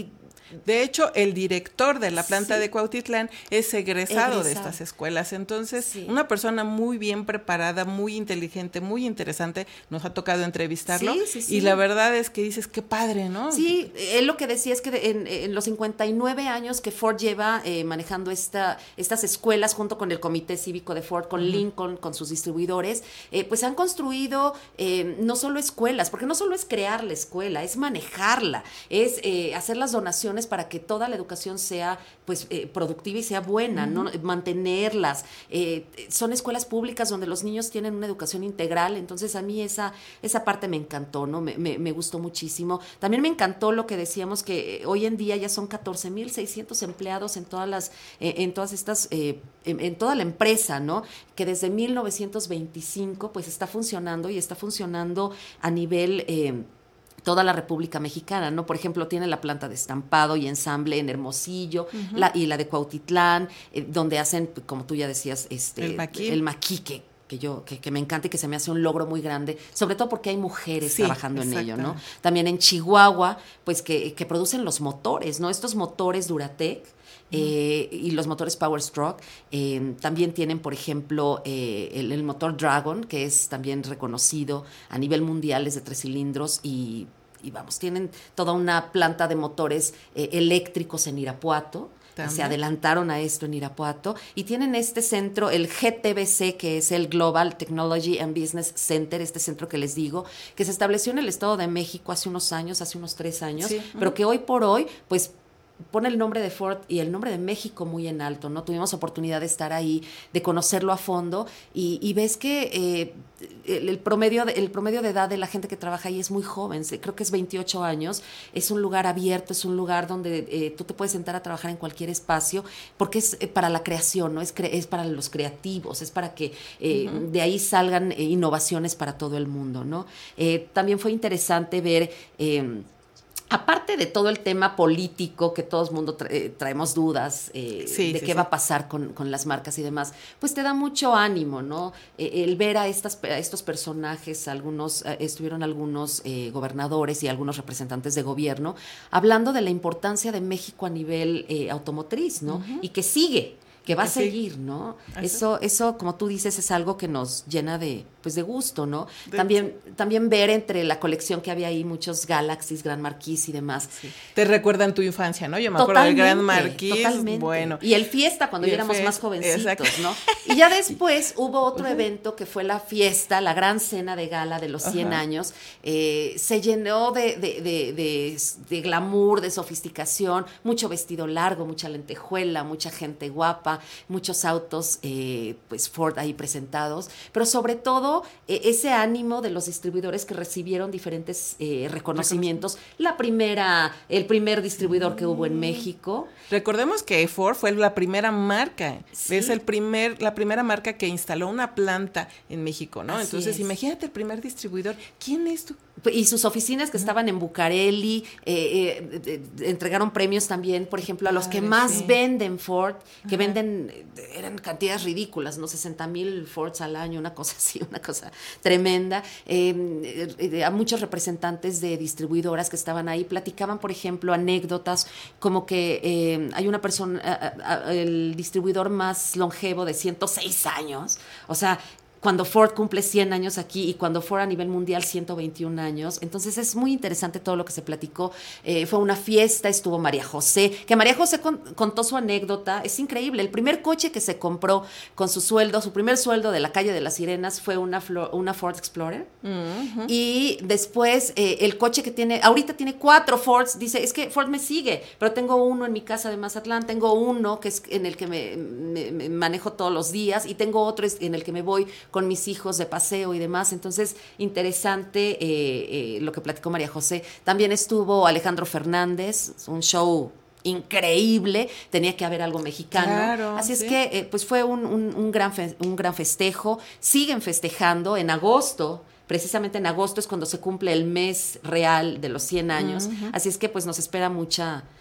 De hecho, el director de la planta Sí. de Cuautitlán es egresado, Egresado. de estas escuelas. Entonces, Sí. una persona muy bien preparada, muy inteligente, muy interesante. Nos ha tocado entrevistarlo. Sí, sí, sí. Y la verdad es que dices, qué padre, ¿no? Sí, él lo que decía es que de- en, en los cincuenta y nueve años que Ford lleva eh, manejando esta, estas escuelas junto con el Comité Cívico de Ford, con Ujú. Lincoln, con sus distribuidores, eh, pues han construido eh, no solo escuelas, porque no solo es crear la escuela, es manejarla, es eh, hacer las donaciones para que toda la educación sea pues eh, productiva y sea buena, ¿no? Mantenerlas. Eh, son escuelas públicas donde los niños tienen una educación integral, entonces a mí esa, esa parte me encantó, ¿no? Me, me, me gustó muchísimo. También me encantó lo que decíamos que eh, hoy en día ya son catorce mil seiscientos empleados en todas las, eh, en todas estas, eh, en, en toda la empresa, ¿no? Que desde mil novecientos veinticinco pues está funcionando y está funcionando a nivel eh, toda la República Mexicana, ¿no? Por ejemplo, tiene la planta de estampado y ensamble en Hermosillo, Ujú. la, y la de Cuautitlán, eh, donde hacen, como tú ya decías, este, El maquí. el maquí, que, que yo, que, que me encanta y que se me hace un logro muy grande, sobre todo porque hay mujeres Sí, trabajando en ello, ¿no? exactamente. También en Chihuahua, pues que, que producen los motores, ¿no? Estos motores Duratec. Eh, y los motores Power Stroke eh, también tienen, por ejemplo, eh, el, el motor Dragon, que es también reconocido a nivel mundial, es de tres cilindros y, y vamos, tienen toda una planta de motores eh, eléctricos en Irapuato. También. Se adelantaron a esto en Irapuato y tienen este centro, el G T B C, que es el Global Technology and Business Center, este centro que les digo, que se estableció en el Estado de México hace unos años, hace unos tres años, Sí. pero que hoy por hoy, pues pone el nombre de Ford y el nombre de México muy en alto, ¿no? Tuvimos oportunidad de estar ahí, de conocerlo a fondo y, y ves que eh, el, el, promedio de, el promedio de edad de la gente que trabaja ahí es muy joven, creo que es veintiocho años, es un lugar abierto, es un lugar donde eh, tú te puedes sentar a trabajar en cualquier espacio porque es eh, para la creación, ¿no? Es, cre es para los creativos, es para que eh, uh-huh. de ahí salgan eh, innovaciones para todo el mundo, ¿no? Eh, también fue interesante ver... Eh, Aparte de todo el tema político, que todo el mundo tra eh, traemos dudas eh, sí, de sí, qué sí. va a pasar con, con las marcas y demás, pues te da mucho ánimo, ¿no? Eh, el ver a, estas, a estos personajes, algunos eh, estuvieron algunos eh, gobernadores y algunos representantes de gobierno, hablando de la importancia de México a nivel eh, automotriz, ¿no? Uh-huh. Y que sigue. Que va a seguir, ¿no? Eso, eso, como tú dices, es algo que nos llena de, pues, de gusto, ¿no? De también, también ver entre la colección que había ahí muchos Galaxies, Gran Marquis y demás. Sí. Te recuerdan tu infancia, ¿no? Yo me acuerdo del Gran Marquis. Totalmente. Bueno. Y el Fiesta, cuando ya éramos más jovencitos, Exacto. ¿no? Y ya después hubo otro uh-huh. evento que fue la fiesta, la gran cena de gala de los cien uh-huh. años. Eh, se llenó de, de, de, de, de glamour, de sofisticación, mucho vestido largo, mucha lentejuela, mucha gente guapa, muchos autos eh, pues Ford ahí presentados, pero sobre todo eh, ese ánimo de los distribuidores que recibieron diferentes eh, reconocimientos. La primera, el primer distribuidor que hubo en México. Recordemos que Ford fue la primera marca, ¿sí? Es el primer, la primera marca que instaló una planta en México, ¿no? Así Entonces, es. Imagínate el primer distribuidor. ¿Quién es tú? Y sus oficinas que uh-huh. estaban en Bucareli, eh, eh, eh, entregaron premios también, por ejemplo, a los que más sí. venden Ford, que uh-huh. venden, eran cantidades ridículas, ¿no? sesenta mil Fords al año, una cosa así, una cosa tremenda. Eh, eh, a muchos representantes de distribuidoras que estaban ahí platicaban, por ejemplo, anécdotas como que eh, hay una persona, a, a, el distribuidor más longevo de ciento seis años, o sea, cuando Ford cumple cien años aquí y cuando Ford a nivel mundial ciento veintiún años. Entonces es muy interesante todo lo que se platicó. Eh, fue una fiesta, estuvo María José, que María José con, contó su anécdota. Es increíble. El primer coche que se compró con su sueldo, su primer sueldo de la calle de las Sirenas fue una, una Ford Explorer. Uh-huh. Y después eh, el coche que tiene, ahorita tiene cuatro Fords. Dice, es que Ford me sigue, pero tengo uno en mi casa de Mazatlán, tengo uno que es en el que me, me, me manejo todos los días y tengo otro en el que me voy con mis hijos de paseo y demás. Entonces, interesante eh, eh, lo que platicó María José. También estuvo Alejandro Fernández, un show increíble, tenía que haber algo mexicano. Claro, Así sí. es que eh, pues fue un, un, un, gran fe, un gran festejo. Siguen festejando en agosto. Precisamente en agosto es cuando se cumple el mes real de los cien años. Uh-huh. Así es que pues nos espera mucha...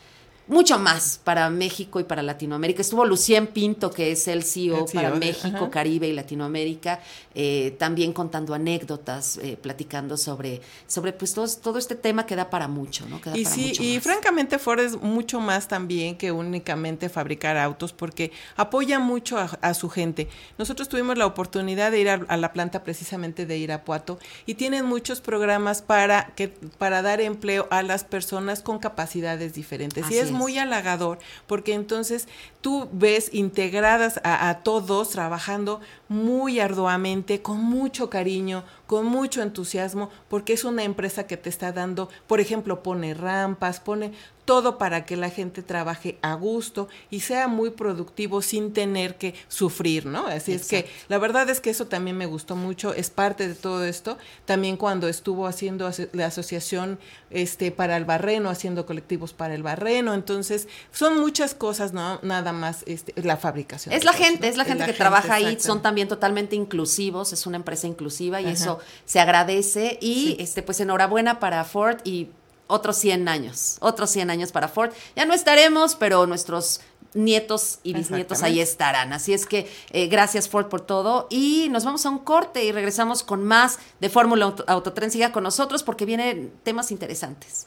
mucho más para México y para Latinoamérica. Estuvo Lucien Pinto, que es el C E O, el C E O para de, México, ajá. Caribe y Latinoamérica, eh, también contando anécdotas, eh, platicando sobre, sobre pues todo, todo este tema que da para mucho, ¿no? Que da y para sí, mucho y más. francamente Ford es mucho más también que únicamente fabricar autos, porque apoya mucho a, a su gente. Nosotros tuvimos la oportunidad de ir a, a la planta precisamente de Irapuato y tienen muchos programas para, que, para dar empleo a las personas con capacidades diferentes. Así y es, es muy halagador, porque entonces tú ves integradas a, a todos trabajando muy arduamente, con mucho cariño, con mucho entusiasmo, porque es una empresa que te está dando, por ejemplo, pone rampas, pone todo para que la gente trabaje a gusto y sea muy productivo sin tener que sufrir, ¿no? Así Exacto. es que la verdad es que eso también me gustó mucho, es parte de todo esto. También cuando estuvo haciendo la asociación este para el Barreno, haciendo colectivos para el Barreno, entonces son muchas cosas, no nada más este, la fabricación. Es la cosas, gente, ¿no? es la gente es que la trabaja gente, ahí, son también totalmente inclusivos, es una empresa inclusiva y Ajá. eso se agradece y sí. este pues enhorabuena para Ford y otros cien años, otros cien años para Ford. Ya no estaremos, pero nuestros nietos y bisnietos ahí estarán. Así es que eh, gracias Ford por todo y nos vamos a un corte y regresamos con más de Fórmula Auto, Autotren. Siga con nosotros porque vienen temas interesantes.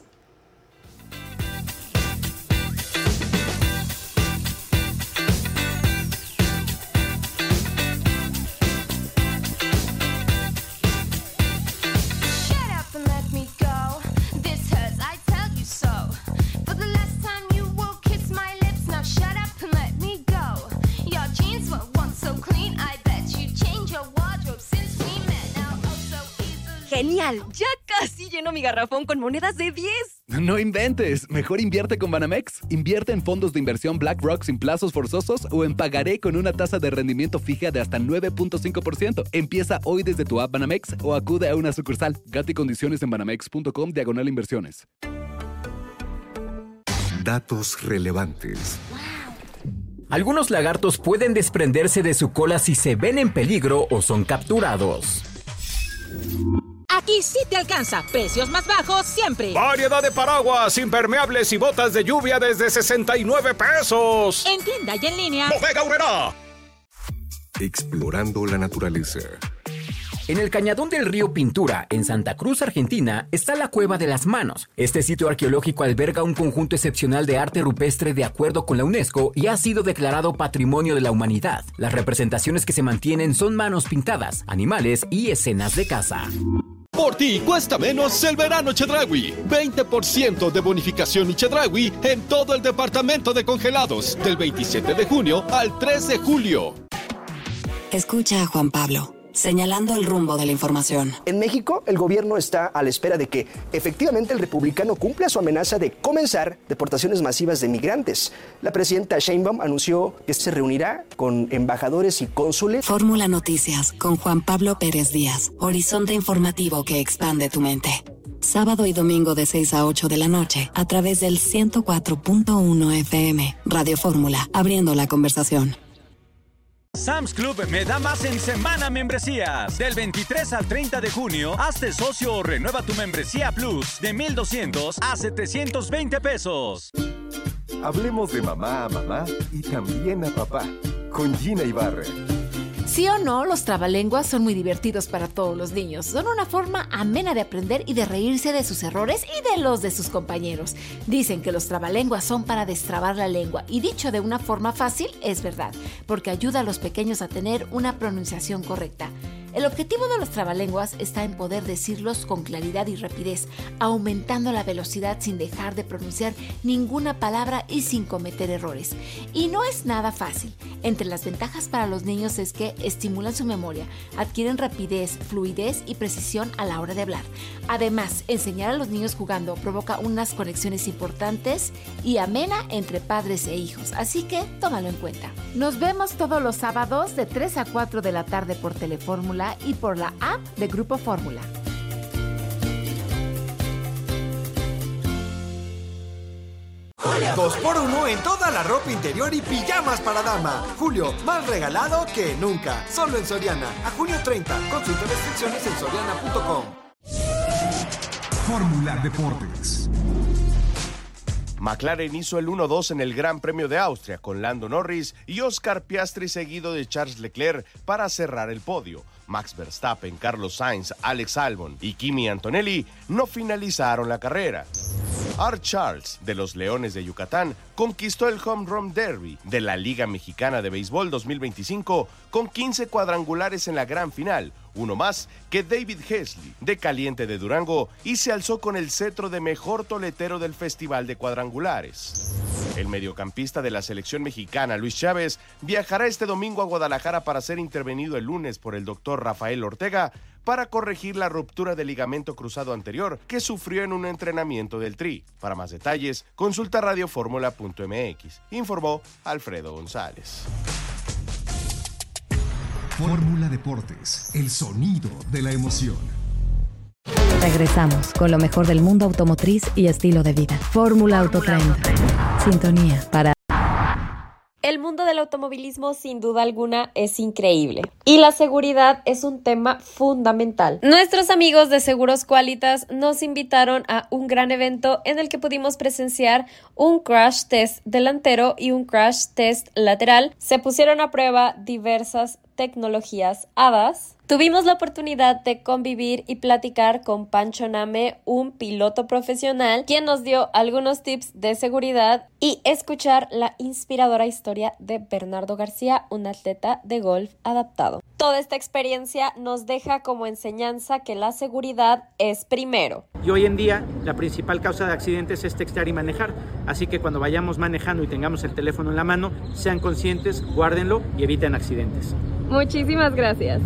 ¡Genial! Ya casi lleno mi garrafón con monedas de diez. No inventes. Mejor invierte con Banamex. Invierte en fondos de inversión BlackRock sin plazos forzosos o en pagaré con una tasa de rendimiento fija de hasta nueve punto cinco por ciento. Empieza hoy desde tu app Banamex o acude a una sucursal. Gata y condiciones en banamex punto com diagonal inversiones. Datos relevantes. Algunos lagartos pueden desprenderse de su cola si se ven en peligro o son capturados. Aquí sí te alcanza. Precios más bajos siempre. Variedad de paraguas, impermeables y botas de lluvia desde sesenta y nueve pesos. En tienda y en línea. Bodega Aurrerá. Explorando la naturaleza. En el cañadón del río Pintura, en Santa Cruz, Argentina, está la Cueva de las Manos. Este sitio arqueológico alberga un conjunto excepcional de arte rupestre de acuerdo con la UNESCO y ha sido declarado Patrimonio de la Humanidad. Las representaciones que se mantienen son manos pintadas, animales y escenas de caza. Por ti cuesta menos el verano Chedraui. veinte por ciento de bonificación y Chedraui en todo el departamento de congelados, del veintisiete de junio al tres de julio. Escucha a Juan Pablo, señalando el rumbo de la información. En México, el gobierno está a la espera de que efectivamente el republicano cumpla su amenaza de comenzar deportaciones masivas de migrantes. La presidenta Sheinbaum anunció que se reunirá con embajadores y cónsules. Fórmula Noticias con Juan Pablo Pérez Díaz. Horizonte informativo que expande tu mente. Sábado y domingo de seis a ocho de la noche a través del ciento cuatro punto uno F M. Radio Fórmula, abriendo la conversación. Sam's Club me da más en Semana Membresías. Del veintitrés al treinta de junio, hazte socio o renueva tu membresía Plus de mil doscientos a setecientos veinte pesos. Hablemos de mamá a mamá y también a papá, con Gina Ibarra. Sí o no, los trabalenguas son muy divertidos para todos los niños. Son una forma amena de aprender y de reírse de sus errores y de los de sus compañeros. Dicen que los trabalenguas son para destrabar la lengua y dicho de una forma fácil, es verdad, porque ayuda a los pequeños a tener una pronunciación correcta. El objetivo de los trabalenguas está en poder decirlos con claridad y rapidez, aumentando la velocidad sin dejar de pronunciar ninguna palabra y sin cometer errores. Y no es nada fácil. Entre las ventajas para los niños es que estimulan su memoria, adquieren rapidez, fluidez y precisión a la hora de hablar. Además, enseñar a los niños jugando provoca unas conexiones importantes y amena entre padres e hijos, así que tómalo en cuenta. Nos vemos todos los sábados de tres a cuatro de la tarde por Telefórmula y por la app de Grupo Fórmula. Dos por uno en toda la ropa interior y pijamas para dama. Julio, más regalado que nunca. Solo en Soriana. A junio treinta. Consulta restricciones en soriana punto com. Fórmula Deportes. McLaren hizo el uno dos en el Gran Premio de Austria con Lando Norris y Oscar Piastri seguido de Charles Leclerc para cerrar el podio. Max Verstappen, Carlos Sainz, Alex Albon y Kimi Antonelli no finalizaron la carrera. Art Charles, de los Leones de Yucatán, conquistó el Home Run Derby de la Liga Mexicana de Béisbol dos mil veinticinco con quince cuadrangulares en la gran final, uno más que David Hesley, de Caliente de Durango, y se alzó con el cetro de mejor toletero del Festival de Cuadrangulares. El mediocampista de la selección mexicana, Luis Chávez, viajará este domingo a Guadalajara para ser intervenido el lunes por el doctor Rafael Ortega para corregir la ruptura del ligamento cruzado anterior que sufrió en un entrenamiento del Tri. Para más detalles, consulta radioformula punto m x, informó Alfredo González. Fórmula Deportes, el sonido de la emoción. Regresamos con lo mejor del mundo automotriz y estilo de vida. Fórmula Autotrend. Sintonía para... El mundo del automovilismo sin duda alguna es increíble y la seguridad es un tema fundamental. Nuestros amigos de Seguros Qualitas nos invitaron a un gran evento en el que pudimos presenciar un crash test delantero y un crash test lateral. Se pusieron a prueba diversas tecnologías A D A S. Tuvimos la oportunidad de convivir y platicar con Pancho Name, un piloto profesional, quien nos dio algunos tips de seguridad, y escuchar la inspiradora historia de Bernardo García, un atleta de golf adaptado. Toda esta experiencia nos deja como enseñanza que la seguridad es primero. Y hoy en día la principal causa de accidentes es textear y manejar, así que cuando vayamos manejando y tengamos el teléfono en la mano, sean conscientes, guárdenlo y eviten accidentes. Muchísimas gracias.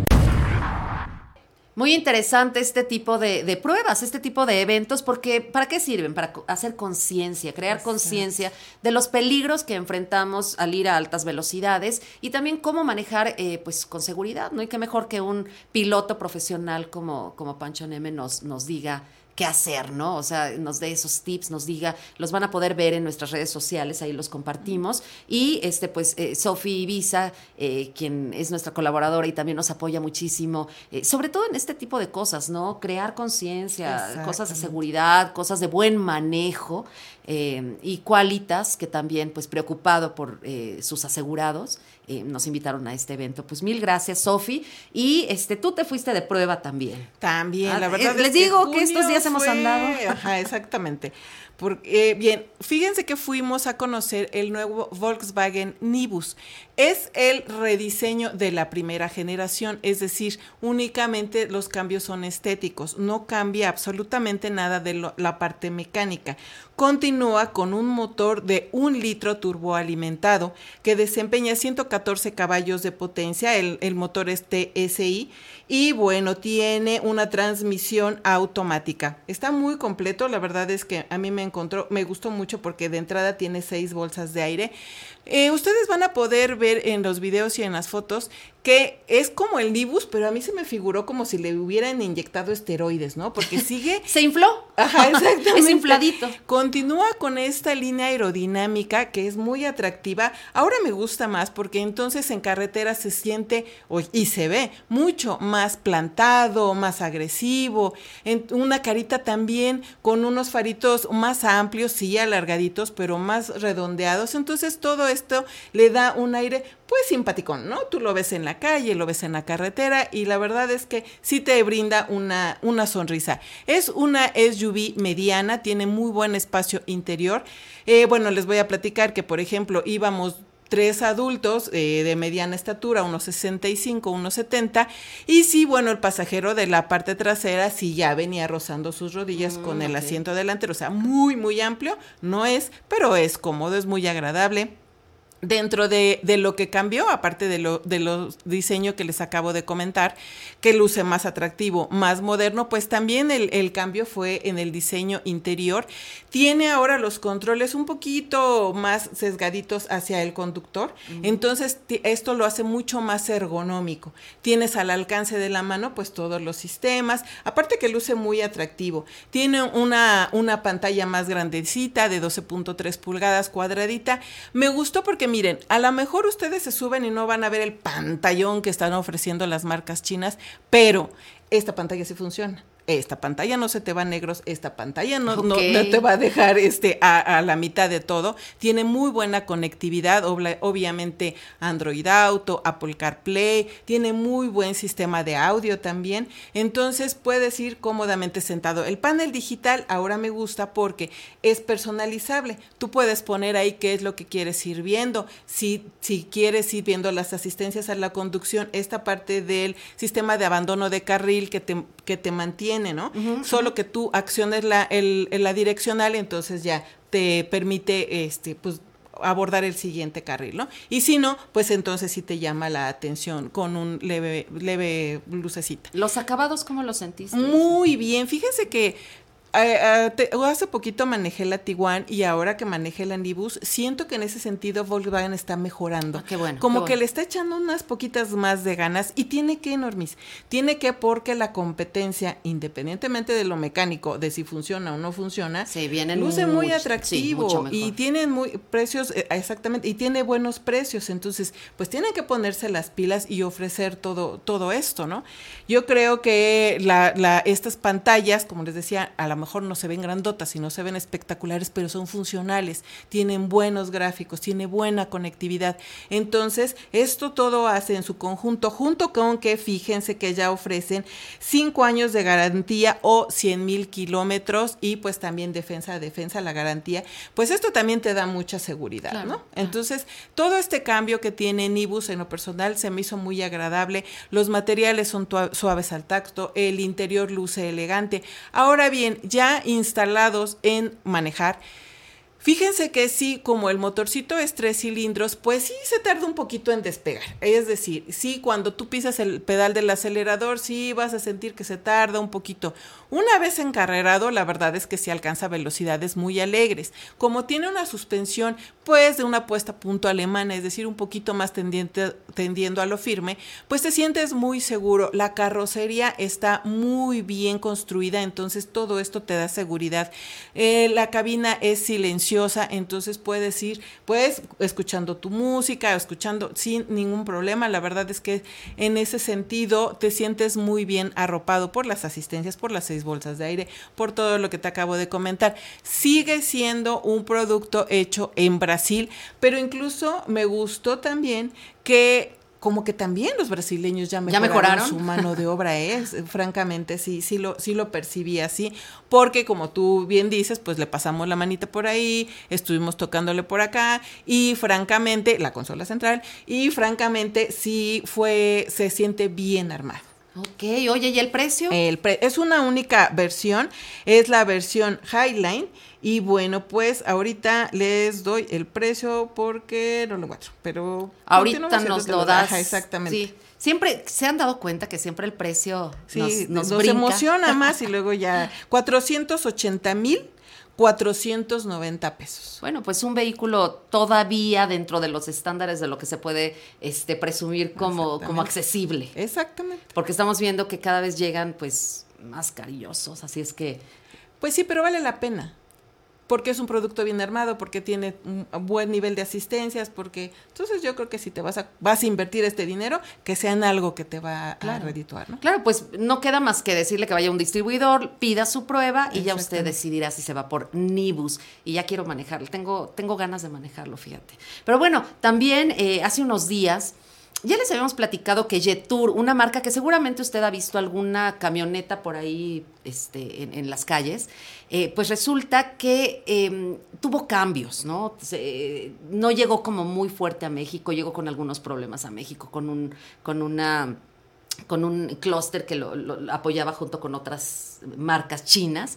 Muy interesante este tipo de, de pruebas, este tipo de eventos, porque ¿para qué sirven? Para hacer conciencia, crear conciencia de los peligros que enfrentamos al ir a altas velocidades y también cómo manejar eh, pues con seguridad, ¿no? Y qué mejor que un piloto profesional como, como Pancho Neme nos, nos diga qué hacer, ¿no? O sea, nos dé esos tips, nos diga, los van a poder ver en nuestras redes sociales, ahí los compartimos. Y este, pues, eh, Sofi Ibiza, eh, quien es nuestra colaboradora y también nos apoya muchísimo, eh, sobre todo en este tipo de cosas, ¿no? Crear conciencia, cosas de seguridad, cosas de buen manejo, eh, y Qualitas, que también, pues, preocupado por eh, sus asegurados, eh, nos invitaron a este evento. Pues mil gracias, Sofi. Y este, tú te fuiste de prueba también. También, Ah, la verdad eh, les es digo que junio estos días hemos fue- andado. Ajá, exactamente. Porque, eh, bien, fíjense que fuimos a conocer el nuevo Volkswagen Nibus. Es el rediseño de la primera generación, es decir, únicamente los cambios son estéticos, no cambia absolutamente nada de lo- la parte mecánica. Continúa con un motor de un litro turboalimentado que desempeña ciento catorce caballos de potencia, el, el motor es T S I, y bueno, tiene una transmisión automática. Está muy completo, la verdad es que a mí me encontró, me gustó mucho porque de entrada tiene seis bolsas de aire. Eh, ustedes van a poder ver en los videos y en las fotos que es como el Nibus, pero a mí se me figuró como si le hubieran inyectado esteroides, ¿no? Porque sigue... Se infló. Ajá, exactamente. Es infladito. Continúa con esta línea aerodinámica que es muy atractiva. Ahora me gusta más porque entonces en carretera se siente o- y se ve mucho más plantado, más agresivo. En una carita también con unos faritos más amplios, sí, alargaditos, pero más redondeados. Entonces todo esto le da un aire pues simpaticón, ¿no? Tú lo ves en la calle, lo ves en la carretera y la verdad es que sí te brinda una, una sonrisa. Es una S U V mediana, tiene muy buen espacio interior. Eh, bueno, les voy a platicar que, por ejemplo, íbamos tres adultos eh, de mediana estatura, unos sesenta y cinco, unos setenta, y sí, bueno, el pasajero de la parte trasera sí ya venía rozando sus rodillas Mm, con el ok. asiento delantero, o sea, muy, muy amplio, no es, pero es cómodo, es muy agradable. Dentro de, de lo que cambió, aparte de lo de los diseños que les acabo de comentar, que luce más atractivo, más moderno, pues también el, el cambio fue en el diseño interior. Tiene ahora los controles un poquito más sesgaditos hacia el conductor, Ujú. entonces ti- esto lo hace mucho más ergonómico. Tienes al alcance de la mano pues todos los sistemas, aparte que luce muy atractivo. Tiene una, una pantalla más grandecita de doce punto tres pulgadas cuadradita. Me gustó porque miren, a lo mejor ustedes se suben y no van a ver el pantallón que están ofreciendo las marcas chinas, pero esta pantalla sí funciona. esta pantalla no se te va a negros, esta pantalla no, no, Okay. no te va a dejar este, a, a la mitad de todo. Tiene muy buena conectividad, obla- obviamente Android Auto, Apple CarPlay, tiene muy buen sistema de audio también, entonces puedes ir cómodamente sentado. El panel digital ahora me gusta porque es personalizable, tú puedes poner ahí qué es lo que quieres ir viendo, si, si quieres ir viendo las asistencias a la conducción, esta parte del sistema de abandono de carril que te, que te mantiene, ¿no? Uh-huh, Solo uh-huh. que tú acciones la, el, la direccional, entonces ya te permite, este, pues, abordar el siguiente carril, ¿no? Y si no, pues entonces sí te llama la atención con un leve, leve lucecita. ¿Los acabados cómo los sentiste? Muy bien, fíjense que Uh, uh, te, hace poquito manejé la Tiguan y ahora que manejé la Nibus, siento que en ese sentido Volkswagen está mejorando. Ah, qué bueno, Como qué que bueno. le está echando unas poquitas más de ganas y tiene que, Normis, tiene que porque la competencia, independientemente de lo mecánico, de si funciona o no funciona, sí, vienen luce muy, muy atractivo sí, mucho mejor. Y tienen muy precios, eh, exactamente, y tiene buenos precios, entonces pues tienen que ponerse las pilas y ofrecer todo, todo esto, ¿no? Yo creo que la, la, estas pantallas, como les decía, a lo mejor no se ven grandotas y no se ven espectaculares, pero son funcionales, tienen buenos gráficos, tiene buena conectividad. Entonces, esto todo hace en su conjunto, junto con que fíjense que ya ofrecen cinco años de garantía o cien mil kilómetros y pues también defensa, defensa, la garantía. Pues esto también te da mucha seguridad, claro, ¿no? Entonces, todo este cambio que tiene Nibus en lo personal se me hizo muy agradable. Los materiales son suaves al tacto, el interior luce elegante. Ahora bien, ya instalados en manejar, fíjense que sí, como el motorcito es tres cilindros, pues sí se tarda un poquito en despegar. Es decir, sí, cuando tú pisas el pedal del acelerador, sí vas a sentir que se tarda un poquito. Una vez encarrerado, la verdad es que sí alcanza velocidades muy alegres. Como tiene una suspensión, pues de una puesta a punto alemana, es decir, un poquito más tendiente, tendiendo a lo firme, pues te sientes muy seguro. La carrocería está muy bien construida, entonces todo esto te da seguridad. Eh, la cabina es silenciosa, entonces puedes ir, pues, escuchando tu música, escuchando sin ningún problema. La verdad es que en ese sentido te sientes muy bien arropado por las asistencias, por las seis bolsas de aire, por todo lo que te acabo de comentar. Sigue siendo un producto hecho en Brasil, pero incluso me gustó también que como que también los brasileños ya mejoraron, ¿Ya mejoraron? su mano de obra, ¿eh? Francamente, sí, sí lo, sí lo percibí así, porque como tú bien dices, pues le pasamos la manita por ahí, estuvimos tocándole por acá, y francamente, la consola central, y francamente sí fue, se siente bien armado. Ok, oye, ¿y el precio? El pre- es una única versión, es la versión Highline, y bueno, pues ahorita les doy el precio porque no lo encuentro, pero ahorita nos lo das. Ajá, exactamente. Sí. Siempre se han dado cuenta que siempre el precio sí, nos, nos, nos brinca. emociona más y luego ya cuatrocientos ochenta mil cuatrocientos noventa pesos. Bueno, pues un vehículo todavía dentro de los estándares de lo que se puede este, presumir como, como accesible. Exactamente. Porque estamos viendo que cada vez llegan pues más carillosos, así es que... Pues sí, pero vale la pena. Porque es un producto bien armado, porque tiene un buen nivel de asistencias, porque entonces yo creo que si te vas a vas a invertir este dinero, que sea en algo que te va claro. a redituar, ¿no? Claro, pues no queda más que decirle que vaya a un distribuidor, pida su prueba y ya usted decidirá si se va por Nibus. Y ya quiero manejarlo, tengo, tengo ganas de manejarlo, fíjate. Pero bueno, también eh, hace unos días ya les habíamos platicado que Jetour, una marca que seguramente usted ha visto alguna camioneta por ahí este, en, en las calles, eh, pues resulta que eh, tuvo cambios, ¿no? Se, no llegó como muy fuerte a México, llegó con algunos problemas a México, con un, con una, con un clúster que lo, lo apoyaba junto con otras marcas chinas.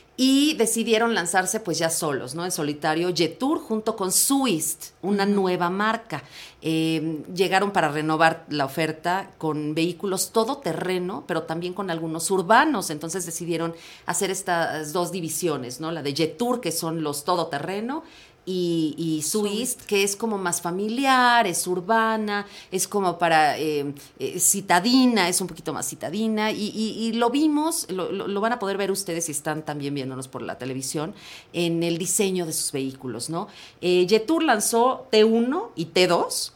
Y decidieron lanzarse pues ya solos, ¿no? En solitario, Jetour junto con Swift, una uh-huh. nueva marca. Eh, llegaron para renovar la oferta con vehículos todoterreno, pero también con algunos urbanos. Entonces decidieron hacer estas dos divisiones, ¿no? La de Jetour, que son los todoterreno, y, y Swift, que es como más familiar, es urbana, es como para eh, eh, citadina, es un poquito más citadina, y, y, y lo vimos, lo, lo, lo van a poder ver ustedes si están también viéndonos por la televisión, en el diseño de sus vehículos, ¿no? Eh, Jetour lanzó T uno y T dos,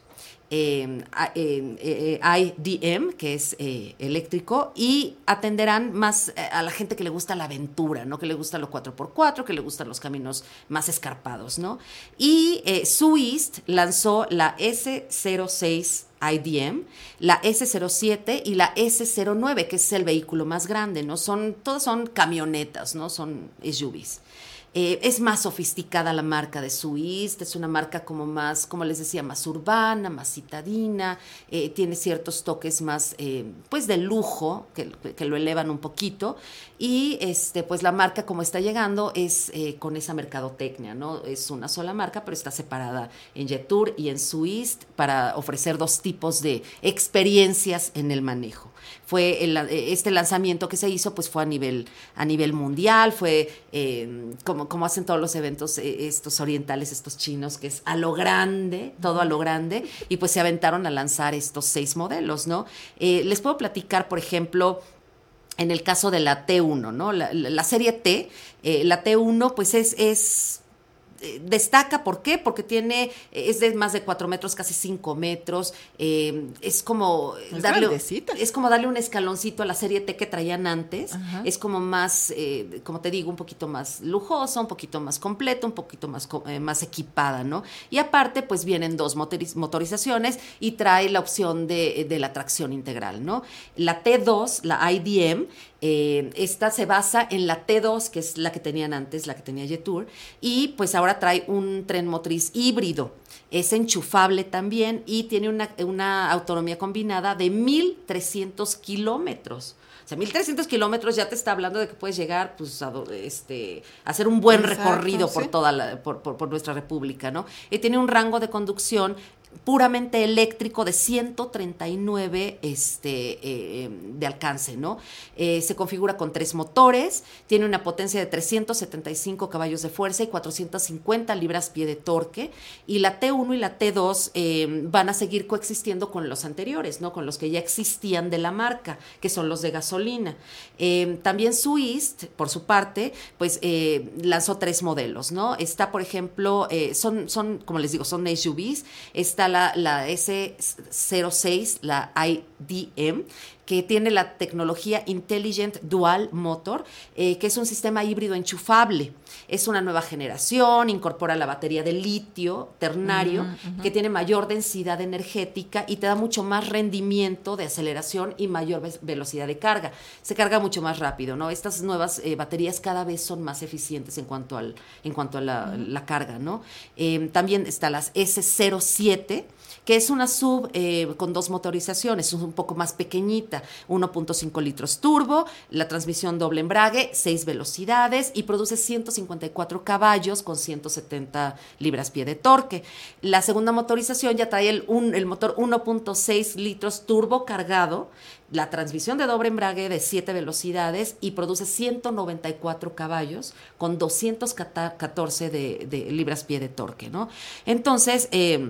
Eh, eh, eh, I D M, que es eh, eléctrico, y atenderán más eh, a la gente que le gusta la aventura, ¿no? Que le gusta lo cuatro por cuatro, que le gustan los caminos más escarpados, ¿no? Y eh, Swiss lanzó la S cero seis I D M, la S cero siete y la S cero nueve, que es el vehículo más grande, ¿no? Son, todas son camionetas, ¿no? Son S U Vs. Eh, es más sofisticada la marca de Swiss, es una marca como más, como les decía, más urbana, más citadina, eh, tiene ciertos toques más, eh, pues, de lujo, que, que lo elevan un poquito, y este, pues la marca como está llegando es eh, con esa mercadotecnia, ¿no? Es una sola marca, pero está separada en Jetour y en Swiss para ofrecer dos tipos de experiencias en el manejo. Fue el, este lanzamiento que se hizo, pues fue a nivel, a nivel mundial, fue eh, como, como hacen todos los eventos eh, estos orientales, estos chinos, que es a lo grande, todo a lo grande, y pues se aventaron a lanzar estos seis modelos, ¿no? Eh, les puedo platicar, por ejemplo, en el caso de la T uno, ¿no? La, la, la serie T, eh, la T uno, pues es... es destaca, ¿por qué? Porque tiene, es de más de cuatro metros, casi cinco metros, eh, es como es darle grandecita. es como darle un escaloncito a la serie T que traían antes. Ajá. Es como más, eh, como te digo, un poquito más lujosa, un poquito más completa, un poquito más, eh, más equipada, ¿no? Y aparte, pues vienen dos motoriz- motorizaciones y trae la opción de, de la tracción integral, ¿no? La T dos, la I D M, Eh, esta se basa en la T dos, que es la que tenían antes, la que tenía Jetour, y pues ahora trae un tren motriz híbrido. Es enchufable también y tiene una, una autonomía combinada de mil trescientos kilómetros. O sea, mil trescientos kilómetros ya te está hablando de que puedes llegar pues, a, este, a hacer un buen Exacto, recorrido por sí. toda la, por, por, por nuestra república, ¿no? Y tiene un rango de conducción puramente eléctrico de ciento treinta y nueve este, eh, de alcance, ¿no? Eh, se configura con tres motores, tiene una potencia de trescientos setenta y cinco caballos de fuerza y cuatrocientas cincuenta libras-pie de torque, y la T uno y la T dos eh, van a seguir coexistiendo con los anteriores, ¿no? Con los que ya existían de la marca, que son los de gasolina. Eh, también Swiss, por su parte, pues eh, lanzó tres modelos, ¿no? Está, por ejemplo, eh, son, son, como les digo, son S U Vs, está la, la S cero seis, la I D M, que tiene la tecnología Intelligent Dual Motor, eh, que es un sistema híbrido enchufable. Es una nueva generación, incorpora la batería de litio ternario, uh-huh, uh-huh. que tiene mayor densidad energética y te da mucho más rendimiento de aceleración y mayor ve- velocidad de carga. Se carga mucho más rápido, ¿no? Estas nuevas eh, baterías cada vez son más eficientes en cuanto, al, en cuanto a la, uh-huh. la carga, ¿no? Eh, también está las S cero siete, que es una sub eh, con dos motorizaciones, un poco más pequeñita, uno punto cinco litros turbo, la transmisión doble embrague, seis velocidades y produce ciento cincuenta y cuatro caballos con ciento setenta libras-pie de torque. La segunda motorización ya trae el, un, el motor uno punto seis litros turbo cargado, la transmisión de doble embrague de siete velocidades y produce ciento noventa y cuatro caballos con doscientos catorce de, de libras-pie de torque, ¿no? Entonces, eh,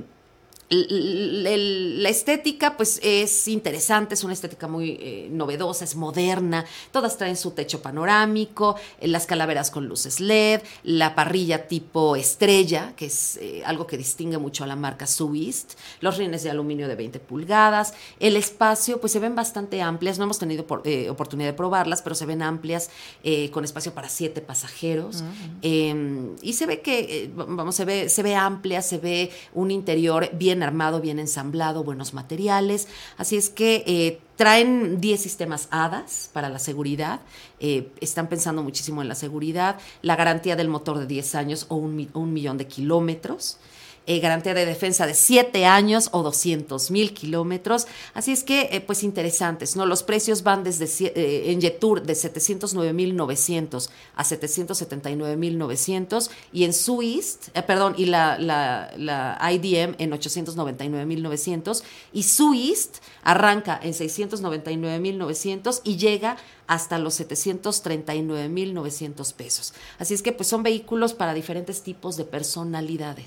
la estética pues es interesante, es una estética muy eh, novedosa, es moderna, todas traen su techo panorámico, eh, las calaveras con luces L E D, la parrilla tipo estrella, que es eh, algo que distingue mucho a la marca Swiss, los rines de aluminio de veinte pulgadas, el espacio pues se ven bastante amplias, no hemos tenido por, eh, oportunidad de probarlas, pero se ven amplias eh, con espacio para siete pasajeros, uh-huh. eh, y se ve que, eh, vamos, se ve, se ve amplia, se ve un interior bien armado, bien ensamblado, buenos materiales, así es que eh, traen diez sistemas A D A S para la seguridad, eh, están pensando muchísimo en la seguridad, la garantía del motor de diez años o un, un millón de kilómetros, Eh, garantía de defensa de siete años o doscientos mil kilómetros. Así es que, eh, pues interesantes, ¿no? Los precios van desde eh, en Jetour de setecientos nueve mil novecientos a setecientos setenta y nueve mil novecientos y en Swiss, eh, perdón, y la, la, la I D M en ochocientos noventa y nueve mil novecientos y Swiss arranca en seiscientos noventa y nueve mil novecientos y llega hasta los setecientos treinta y nueve mil novecientos pesos. Así es que, pues son vehículos para diferentes tipos de personalidades.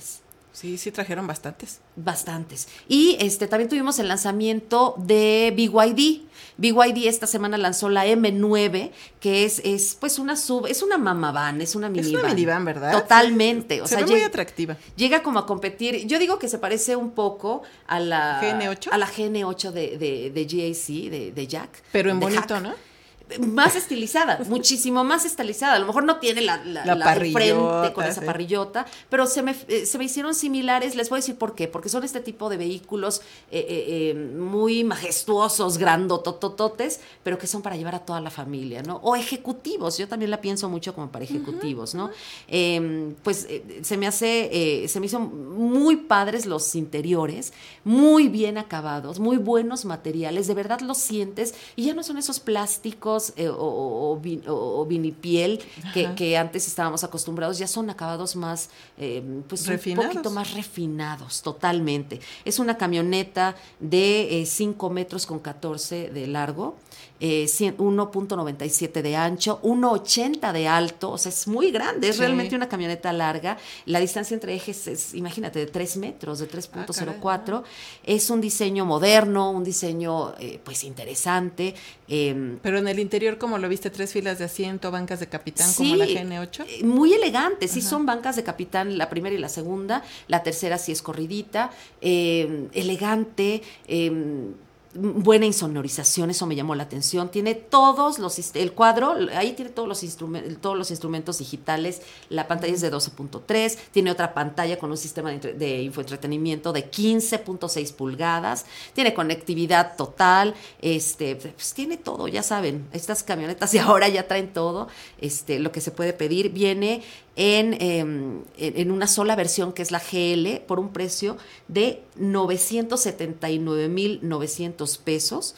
Sí, sí trajeron bastantes. Bastantes. Y este también tuvimos el lanzamiento de B Y D. B Y D esta semana lanzó la M nueve, que es, es pues una sub, es una mamavan, es una minivan. Es una minivan, ¿verdad? Totalmente. Sí, o se sea, ve muy llega, atractiva. Llega como a competir, yo digo que se parece un poco a la G N ocho. A la G N ocho de, de, de G A C, de, de Jack. Pero en de bonito, Hack. ¿no? Más estilizada, muchísimo más estilizada. A lo mejor no tiene la, la, la, la el frente con sí. esa parrillota, pero se me, eh, se me hicieron similares. Les voy a decir por qué. Porque son este tipo de vehículos eh, eh, eh, muy majestuosos, grandotototes, pero que son para llevar a toda la familia, ¿no? O ejecutivos. Yo también la pienso mucho como para ejecutivos, ¿no? Eh, pues eh, se me hace, eh, se me hizo muy padres los interiores, muy bien acabados, muy buenos materiales. De verdad los sientes y ya no son esos plásticos Eh, o, o, o, vin, o, o vinipiel que, que antes estábamos acostumbrados, ya son acabados más eh, pues refinados. Un poquito más refinados, totalmente. Es una camioneta de eh, cinco metros con catorce de largo, eh, uno punto noventa y siete de ancho, uno ochenta de alto, o sea, es muy grande, es sí. realmente una camioneta larga. La distancia entre ejes es, imagínate, de tres metros, de tres punto cero cuatro. Ah, es un diseño moderno, un diseño eh, pues interesante. Eh, Pero en el interior, como lo viste, tres filas de asiento, bancas de capitán, sí, como la G N ocho. Muy elegante, sí. Ajá. Son bancas de capitán, la primera y la segunda, la tercera sí es corridita, eh, elegante, eh, buena insonorización, eso me llamó la atención. Tiene todos los, el cuadro, ahí tiene todos los, instrumentos, todos los instrumentos digitales. La pantalla es de doce punto tres, tiene otra pantalla con un sistema de, de infoentretenimiento de quince punto seis pulgadas, tiene conectividad total, este, pues tiene todo, ya saben, estas camionetas de ahora ya traen todo, este, lo que se puede pedir. Viene en, eh, en una sola versión, que es la G L, por un precio de novecientos setenta y nueve mil novecientos pesos.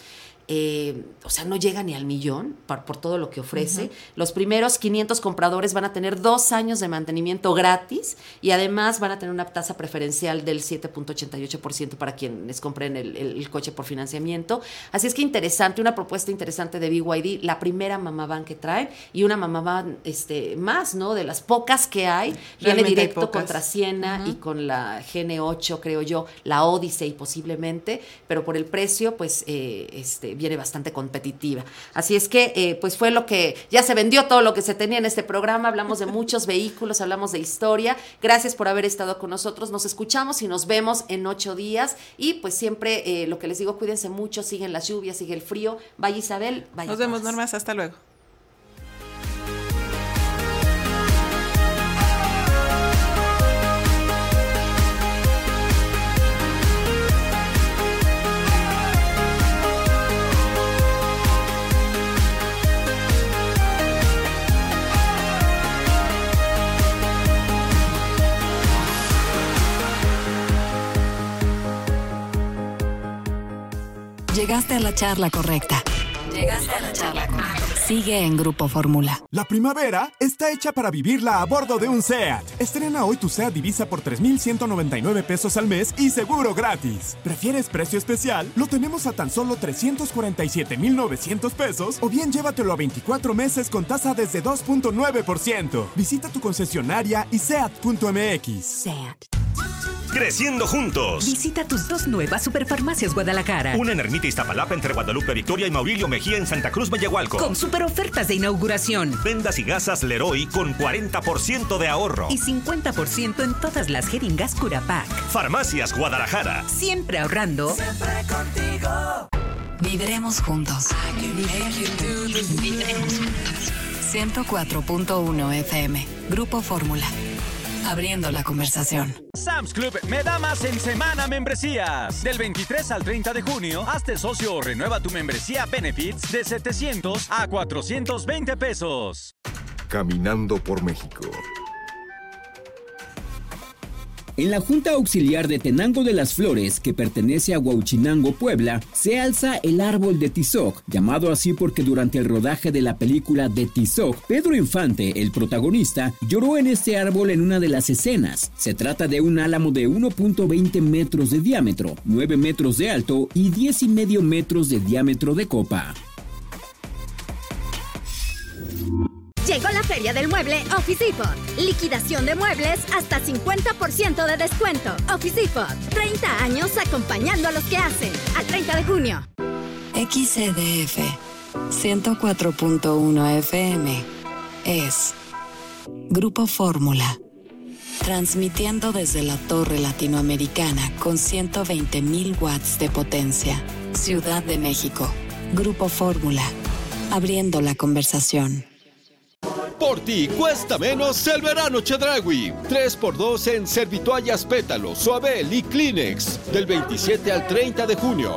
Eh, o sea, no llega ni al millón por, por todo lo que ofrece. Uh-huh. Los primeros quinientos compradores van a tener dos años de mantenimiento gratis y además van a tener una tasa preferencial del siete punto ochenta y ocho por ciento para quienes compren el, el, el coche por financiamiento. Así es que interesante, una propuesta interesante de B Y D, la primera mamavan que traen y una mamavan este, más, ¿no? De las pocas que hay. Viene directo contra Siena uh-huh. y con la G N ocho, creo yo, la Odyssey posiblemente, pero por el precio, pues, eh, este, viene bastante competitiva. Así es que, eh, pues fue lo que, ya se vendió todo lo que se tenía en este programa, hablamos de muchos vehículos, hablamos de historia. Gracias por haber estado con nosotros, nos escuchamos y nos vemos en ocho días y pues siempre eh, lo que les digo, cuídense mucho, siguen las lluvias, sigue el frío. Vaya Isabel, vaya. Nos vemos, Normas, hasta luego. Llegaste a la charla correcta. Llegaste a la charla correcta. Sigue en Grupo Fórmula. La primavera está hecha para vivirla a bordo de un SEAT. Estrena hoy tu SEAT Divisa por tres mil ciento noventa y nueve pesos al mes y seguro gratis. ¿Prefieres precio especial? Lo tenemos a tan solo trescientos cuarenta y siete mil novecientos pesos o bien llévatelo a veinticuatro meses con tasa desde dos punto nueve por ciento. Visita tu concesionaria y seat punto m x. SEAT. Creciendo juntos. Visita tus dos nuevas Superfarmacias Guadalajara. Una en Ermita Iztapalapa entre Guadalupe Victoria y Maurilio Mejía en Santa Cruz Mayahualco. Con super ofertas de inauguración. Vendas y gasas Leroy con cuarenta por ciento de ahorro. Y cincuenta por ciento en todas las jeringas Curapac. Farmacias Guadalajara. Siempre ahorrando. Siempre contigo. Viviremos juntos. Viviremos juntos. ciento cuatro punto uno F M. Grupo Fórmula. Abriendo la conversación. Sam's Club me da más en semana membresías. Del veintitrés al treinta de junio, hazte socio o renueva tu membresía Benefits de setecientos a cuatrocientos veinte pesos. Caminando por México. En la Junta Auxiliar de Tenango de las Flores, que pertenece a Huauchinango, Puebla, se alza el árbol de Tizoc, llamado así porque durante el rodaje de la película de Tizoc, Pedro Infante, el protagonista, lloró en este árbol en una de las escenas. Se trata de un álamo de uno punto veinte metros de diámetro, nueve metros de alto y diez y medio metros de diámetro de copa. Llegó la la Feria del Mueble Office Depot. Liquidación de muebles hasta cincuenta por ciento de descuento. Office Depot, treinta años acompañando a los que hacen. Al treinta de junio. X C D F ciento cuatro punto uno F M es Grupo Fórmula. Transmitiendo desde la Torre Latinoamericana con ciento veinte mil watts de potencia. Ciudad de México. Grupo Fórmula. Abriendo la conversación. Por ti cuesta menos el verano Chedraui. tres por dos en Servitoallas Pétalo, Suabel y Kleenex. Del veintisiete al treinta de junio.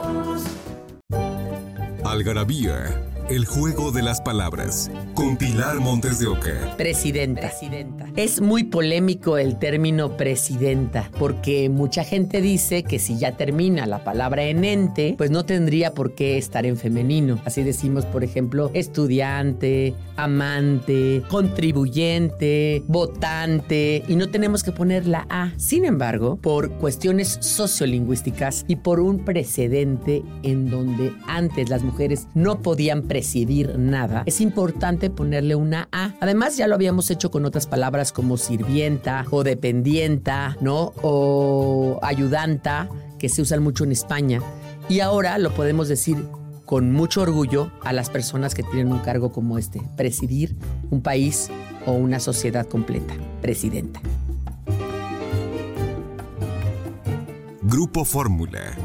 Algarabía, el juego de las palabras. Con Pilar Montes de Oca. Presidenta. Presidenta. Es muy polémico el término presidenta, porque mucha gente dice que si ya termina la palabra en ente, pues no tendría por qué estar en femenino. Así decimos, por ejemplo, estudiante, amante, contribuyente, votante, y no tenemos que poner la A. Sin embargo, por cuestiones sociolingüísticas y por un precedente en donde antes las mujeres no podían presidir nada, es importante ponerle una A. Además, ya lo habíamos hecho con otras palabras como sirvienta o dependienta, ¿no? O ayudanta, que se usan mucho en España. Y ahora lo podemos decir con mucho orgullo a las personas que tienen un cargo como este: presidir un país o una sociedad completa. Presidenta. Grupo Fórmula.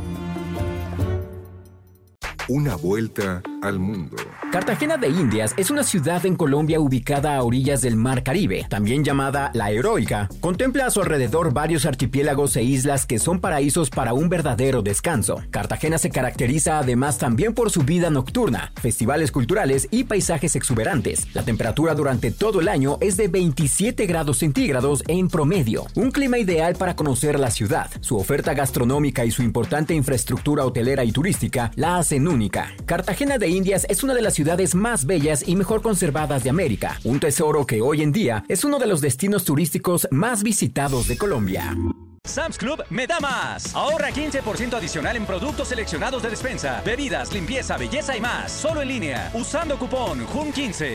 Una vuelta al mundo. Cartagena de Indias es una ciudad en Colombia ubicada a orillas del Mar Caribe, también llamada La Heroica. Contempla a su alrededor varios archipiélagos e islas que son paraísos para un verdadero descanso. Cartagena se caracteriza además también por su vida nocturna, festivales culturales y paisajes exuberantes. La temperatura durante todo el año es de veintisiete grados centígrados en promedio. Un clima ideal para conocer la ciudad. Su oferta gastronómica y su importante infraestructura hotelera y turística la hacen única. Cartagena de Indias es una de las ciudades más bellas y mejor conservadas de América, un tesoro que hoy en día es uno de los destinos turísticos más visitados de Colombia. Sam's Club me da más. Ahorra quince por ciento adicional en productos seleccionados de despensa, bebidas, limpieza, belleza y más. Solo en línea, usando cupón J U M quince.